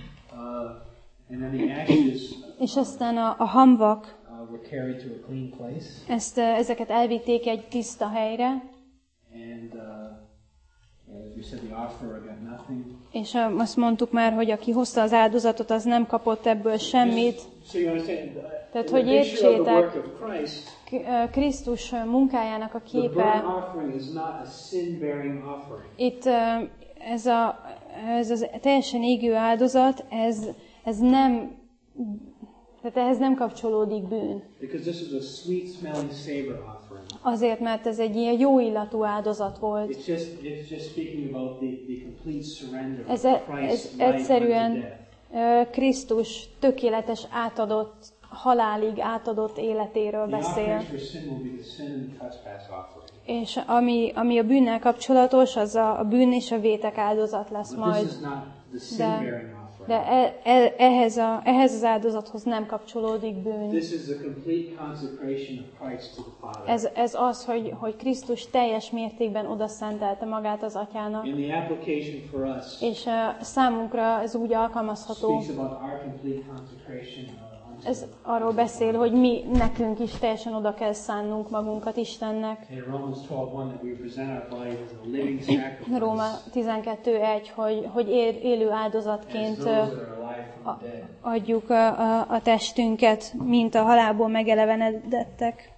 Uh, and then the ashes És aztán a, a hamvak, uh, were carried to a clean place, ezt, eh, ezeket elvitték egy tiszta helyre, and uh, as we said, the offerer got nothing. és eh, azt mondtuk már, hogy aki hozta az áldozatot, az nem kapott ebből semmit. So you understand, uh, Tehát, in the hogy picture of the értsétek, work of Christ, K- eh, Krisztus munkájának a the burnt képe, offering is not a sin-bearing offering. itt eh, ez a ez az teljesen égő áldozat, ez, ez nem, tehát ehhez nem kapcsolódik bűn. Because this is a sweet smelling savor offering. Azért, mert ez egy ilyen jó illatú áldozat volt. It's just it's just speaking about the, the complete surrender Ez, of e- Christ's ez life unto egyszerűen death. ö, Krisztus tökéletes átadott, halálig átadott életéről The beszél. offering for sin will be the sin and trespass offering. És ami, ami a bűnnel kapcsolatos, az a, a bűn és a vétek áldozat lesz But this majd. is not the sin-bearing offering. De e, e, ehhez, a, ehhez az áldozathoz nem kapcsolódik bűn. This is the complete consecration of Christ to the Father. Ez, ez az, hogy, hogy Krisztus teljes mértékben odaszentelte magát az Atyának. And the application for us És uh, számunkra ez úgy alkalmazható, speaks about our complete consecration uh, unto ez Him. arról beszél, hogy mi nekünk is teljesen oda kell szánnunk magunkat Istennek. In Romans twelve one, that we present our bodies as a living sacrifice. Róma tizenkettő egy, hogy, hogy él, élő áldozatként As uh, those that are alive from adjuk a, a, a testünket, mint a halálból megelevenedettek.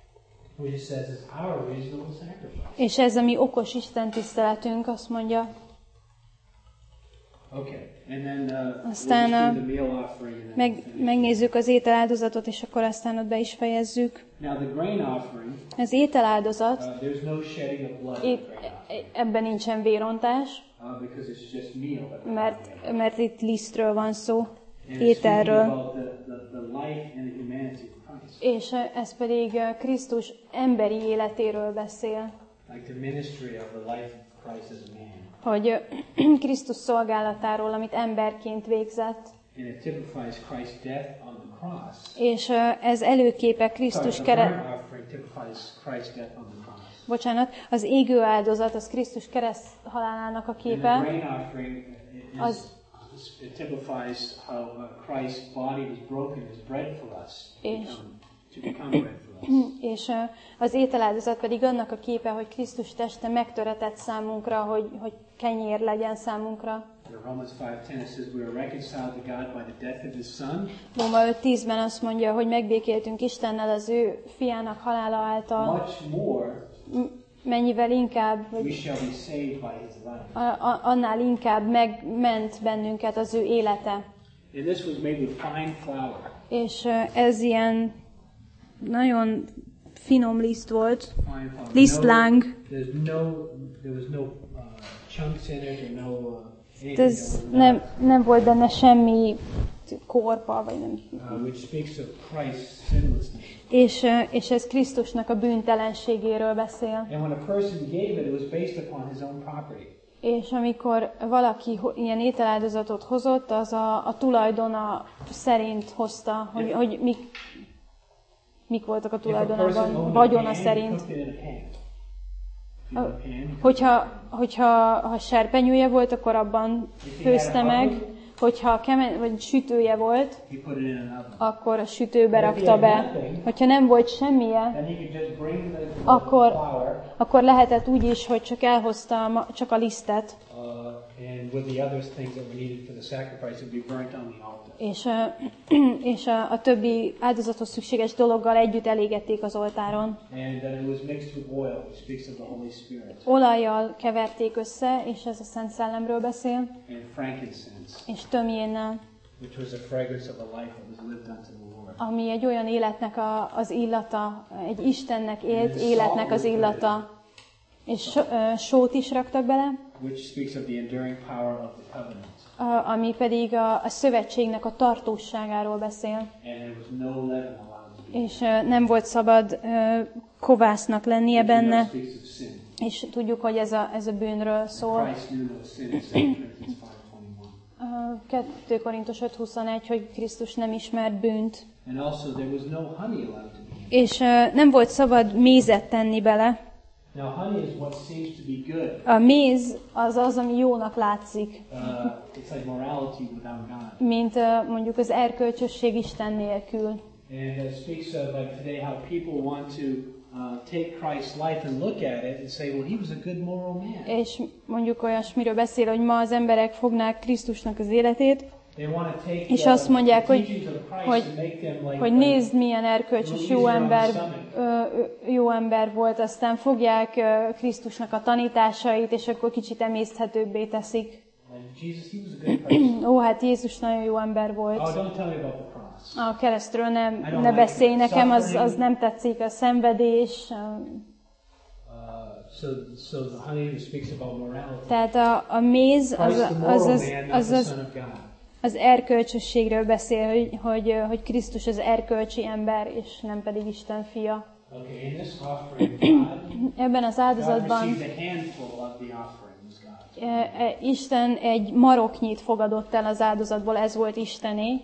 És ez a mi okos Isten tiszteletünk, azt mondja. Okay. And then, uh, aztán we'll uh, the meal offering and meg, megnézzük az ételáldozatot, és akkor aztán ott be is fejezzük. Now the grain offering, az ételáldozat, uh, there's no shedding of blood itt, ebben nincsen vérontás, uh, because it's just meal. mert, mert itt lisztről van szó, ételről. The, the, the life and the humanity of Christ. És ez pedig Krisztus emberi életéről beszél. Like the ministry of the life of Christ as a man. Hogy Krisztus szolgálatáról, amit emberként végzett. And it typifies Christ's death on the cross. És ez előképe Krisztus kereszt. Bocsánat, az égő áldozat, az Krisztus kereszt halálának a képe. Az it typifies how Christ's body was broken as bread for us. To become bread for us. És az ételáldozat pedig annak a képe, hogy Krisztus teste megtöretett számunkra, hogy, hogy kenyér legyen számunkra. Róma öt tízben azt mondja, hogy megbékéltünk Istennel az ő fiának halála által. Mennyivel inkább, hogy a, a, annál inkább megment bennünket az ő élete. És ez ilyen nagyon finom liszt volt, lisztláng. Ez nem, nem volt benne semmi korpa, vagy nem. És, és ez Krisztusnak a bűntelenségéről beszél. És amikor valaki ilyen ételáldozatot hozott, az a, a tulajdona szerint hozta, hogy, hogy mik, mik voltak a tulajdonában, vagyona szerint. Hogyha, hogyha ha serpenyője volt, akkor abban főzte meg, hogyha kemen, vagy sütője volt, akkor a sütőbe rakta be. Hogyha nem volt semmije, akkor, akkor lehetett úgy is, hogy csak elhozta csak a lisztet. És, és a, a többi áldozathoz szükséges dologgal együtt elégették az oltáron. Olajjal keverték össze, és ez a Szent Szellemről beszél. És tömjénnel, ami egy olyan életnek a, az illata, egy Istennek élt életnek az illata. És so, uh, sót is raktak bele, a, ami pedig a, a szövetségnek a tartóságáról beszél. És uh, nem volt szabad uh, kovásznak lennie benne. És tudjuk, hogy ez a, ez a bűnről szól. kettő Korintus öt huszonegy, hogy Krisztus nem ismert bűnt. És uh, nem volt szabad mézet tenni bele. A méz az az, ami jónak látszik. Mint uh, mondjuk az erkölcsösség Isten nélkül. És mondjuk olyasmiről beszél, hogy ma az emberek fognák Krisztusnak az életét, és azt mondják, hogy, hogy, hogy nézd, milyen erkölcsös jó ember, jó ember volt, aztán fogják Krisztusnak a tanításait, és akkor kicsit emészthetőbbé teszik. Ó, hát Jézus nagyon jó ember volt. A keresztről nem, ne beszélj nekem, az, az nem tetszik, a szenvedés. Tehát a, a méz az az, az, az, az, az erkölcsösségről beszél, hogy, hogy, hogy Krisztus az erkölcsi ember, és nem pedig Isten fia. Ebben az áldozatban Isten egy maroknyit fogadott el az áldozatból, ez volt Istené.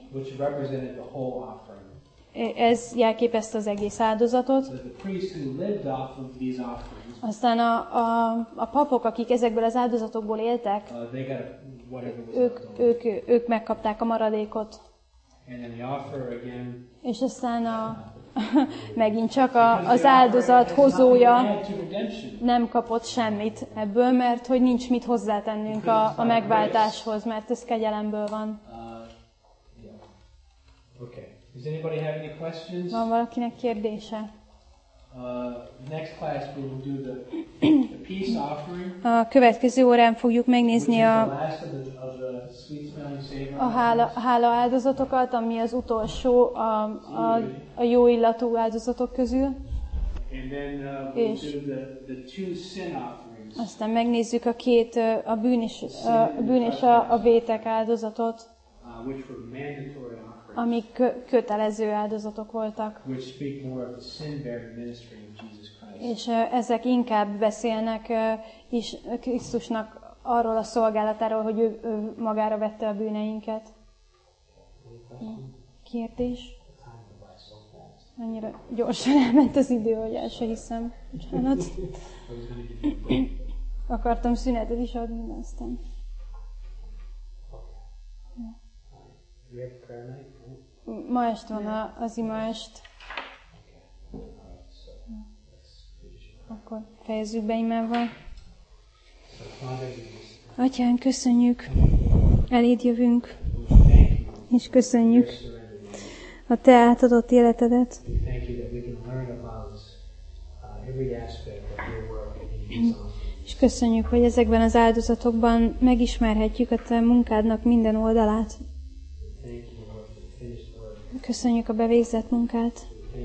Ez jelképezte az egész áldozatot. Aztán a, a, a papok, akik ezekből az áldozatokból éltek, ők, ők, ők megkapták a maradékot. És aztán a, megint csak a, az áldozat hozója nem kapott semmit ebből, mert hogy nincs mit hozzátennünk a, a megváltáshoz, mert ez kegyelemből van. Okay. Does anybody have any questions? Van valakinek kérdése? Uh, next class we will do the, the peace offering. A következő órán fogjuk megnézni a, a hála, hála áldozatokat, ami az utolsó a, a, a jó illatú áldozatok közül. And then, uh, we'll és do the, the two sin offerings. Aztán megnézzük a két, a bűn és a, bűn és a, a vétek áldozatot, Uh, which were mandatory offerings, amik kö, kötelező áldozatok voltak. which speak more of the sin-bearing ministry of Jesus Christ. És uh, ezek inkább beszélnek uh, is Krisztusnak arról a szolgálatáról, hogy ő, ő magára vette a bűneinket. Kérdés? Annyira gyorsan elment az idő, hogy el se hiszem. Bocsánat. Akartam szünetet is adni, de aztán... Ma este van a, az ima est. Akkor fejezzük be imával. Atyán, köszönjük, eléd jövünk, és köszönjük a Te átadott életedet. És köszönjük, hogy ezekben az áldozatokban megismerhetjük a Te munkádnak minden oldalát. Köszönjük a bevégzett munkát.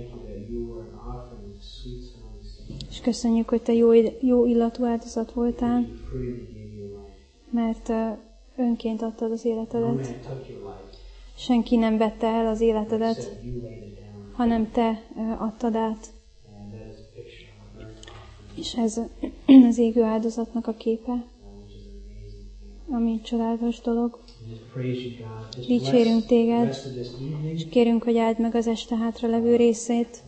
És köszönjük, hogy Te jó, jó illatú áldozat voltál, mert önként adtad az életedet. Senki nem vette el az életedet, hanem Te adtad át. És ez az égő áldozatnak a képe, ami csodálatos dolog. Dicsérünk Téged, és kérünk, hogy áld meg az este hátra levő részét.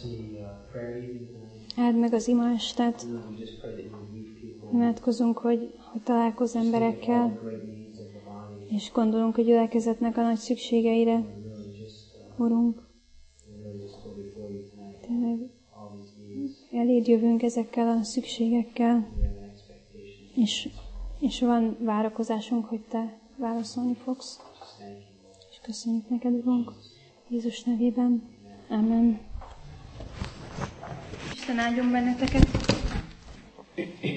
Áld meg az ima estet. Imádkozunk, hogy, hogy találkozz emberekkel, és gondolunk, hogy gyülekezetnek a nagy szükségeire. Urunk, tényleg eléd jövünk ezekkel a szükségekkel, és, és van várakozásunk, hogy Te válaszolni fogsz. És köszönjük neked, Urunk, Jézus nevében. Amen. Isten áldjon benneteket.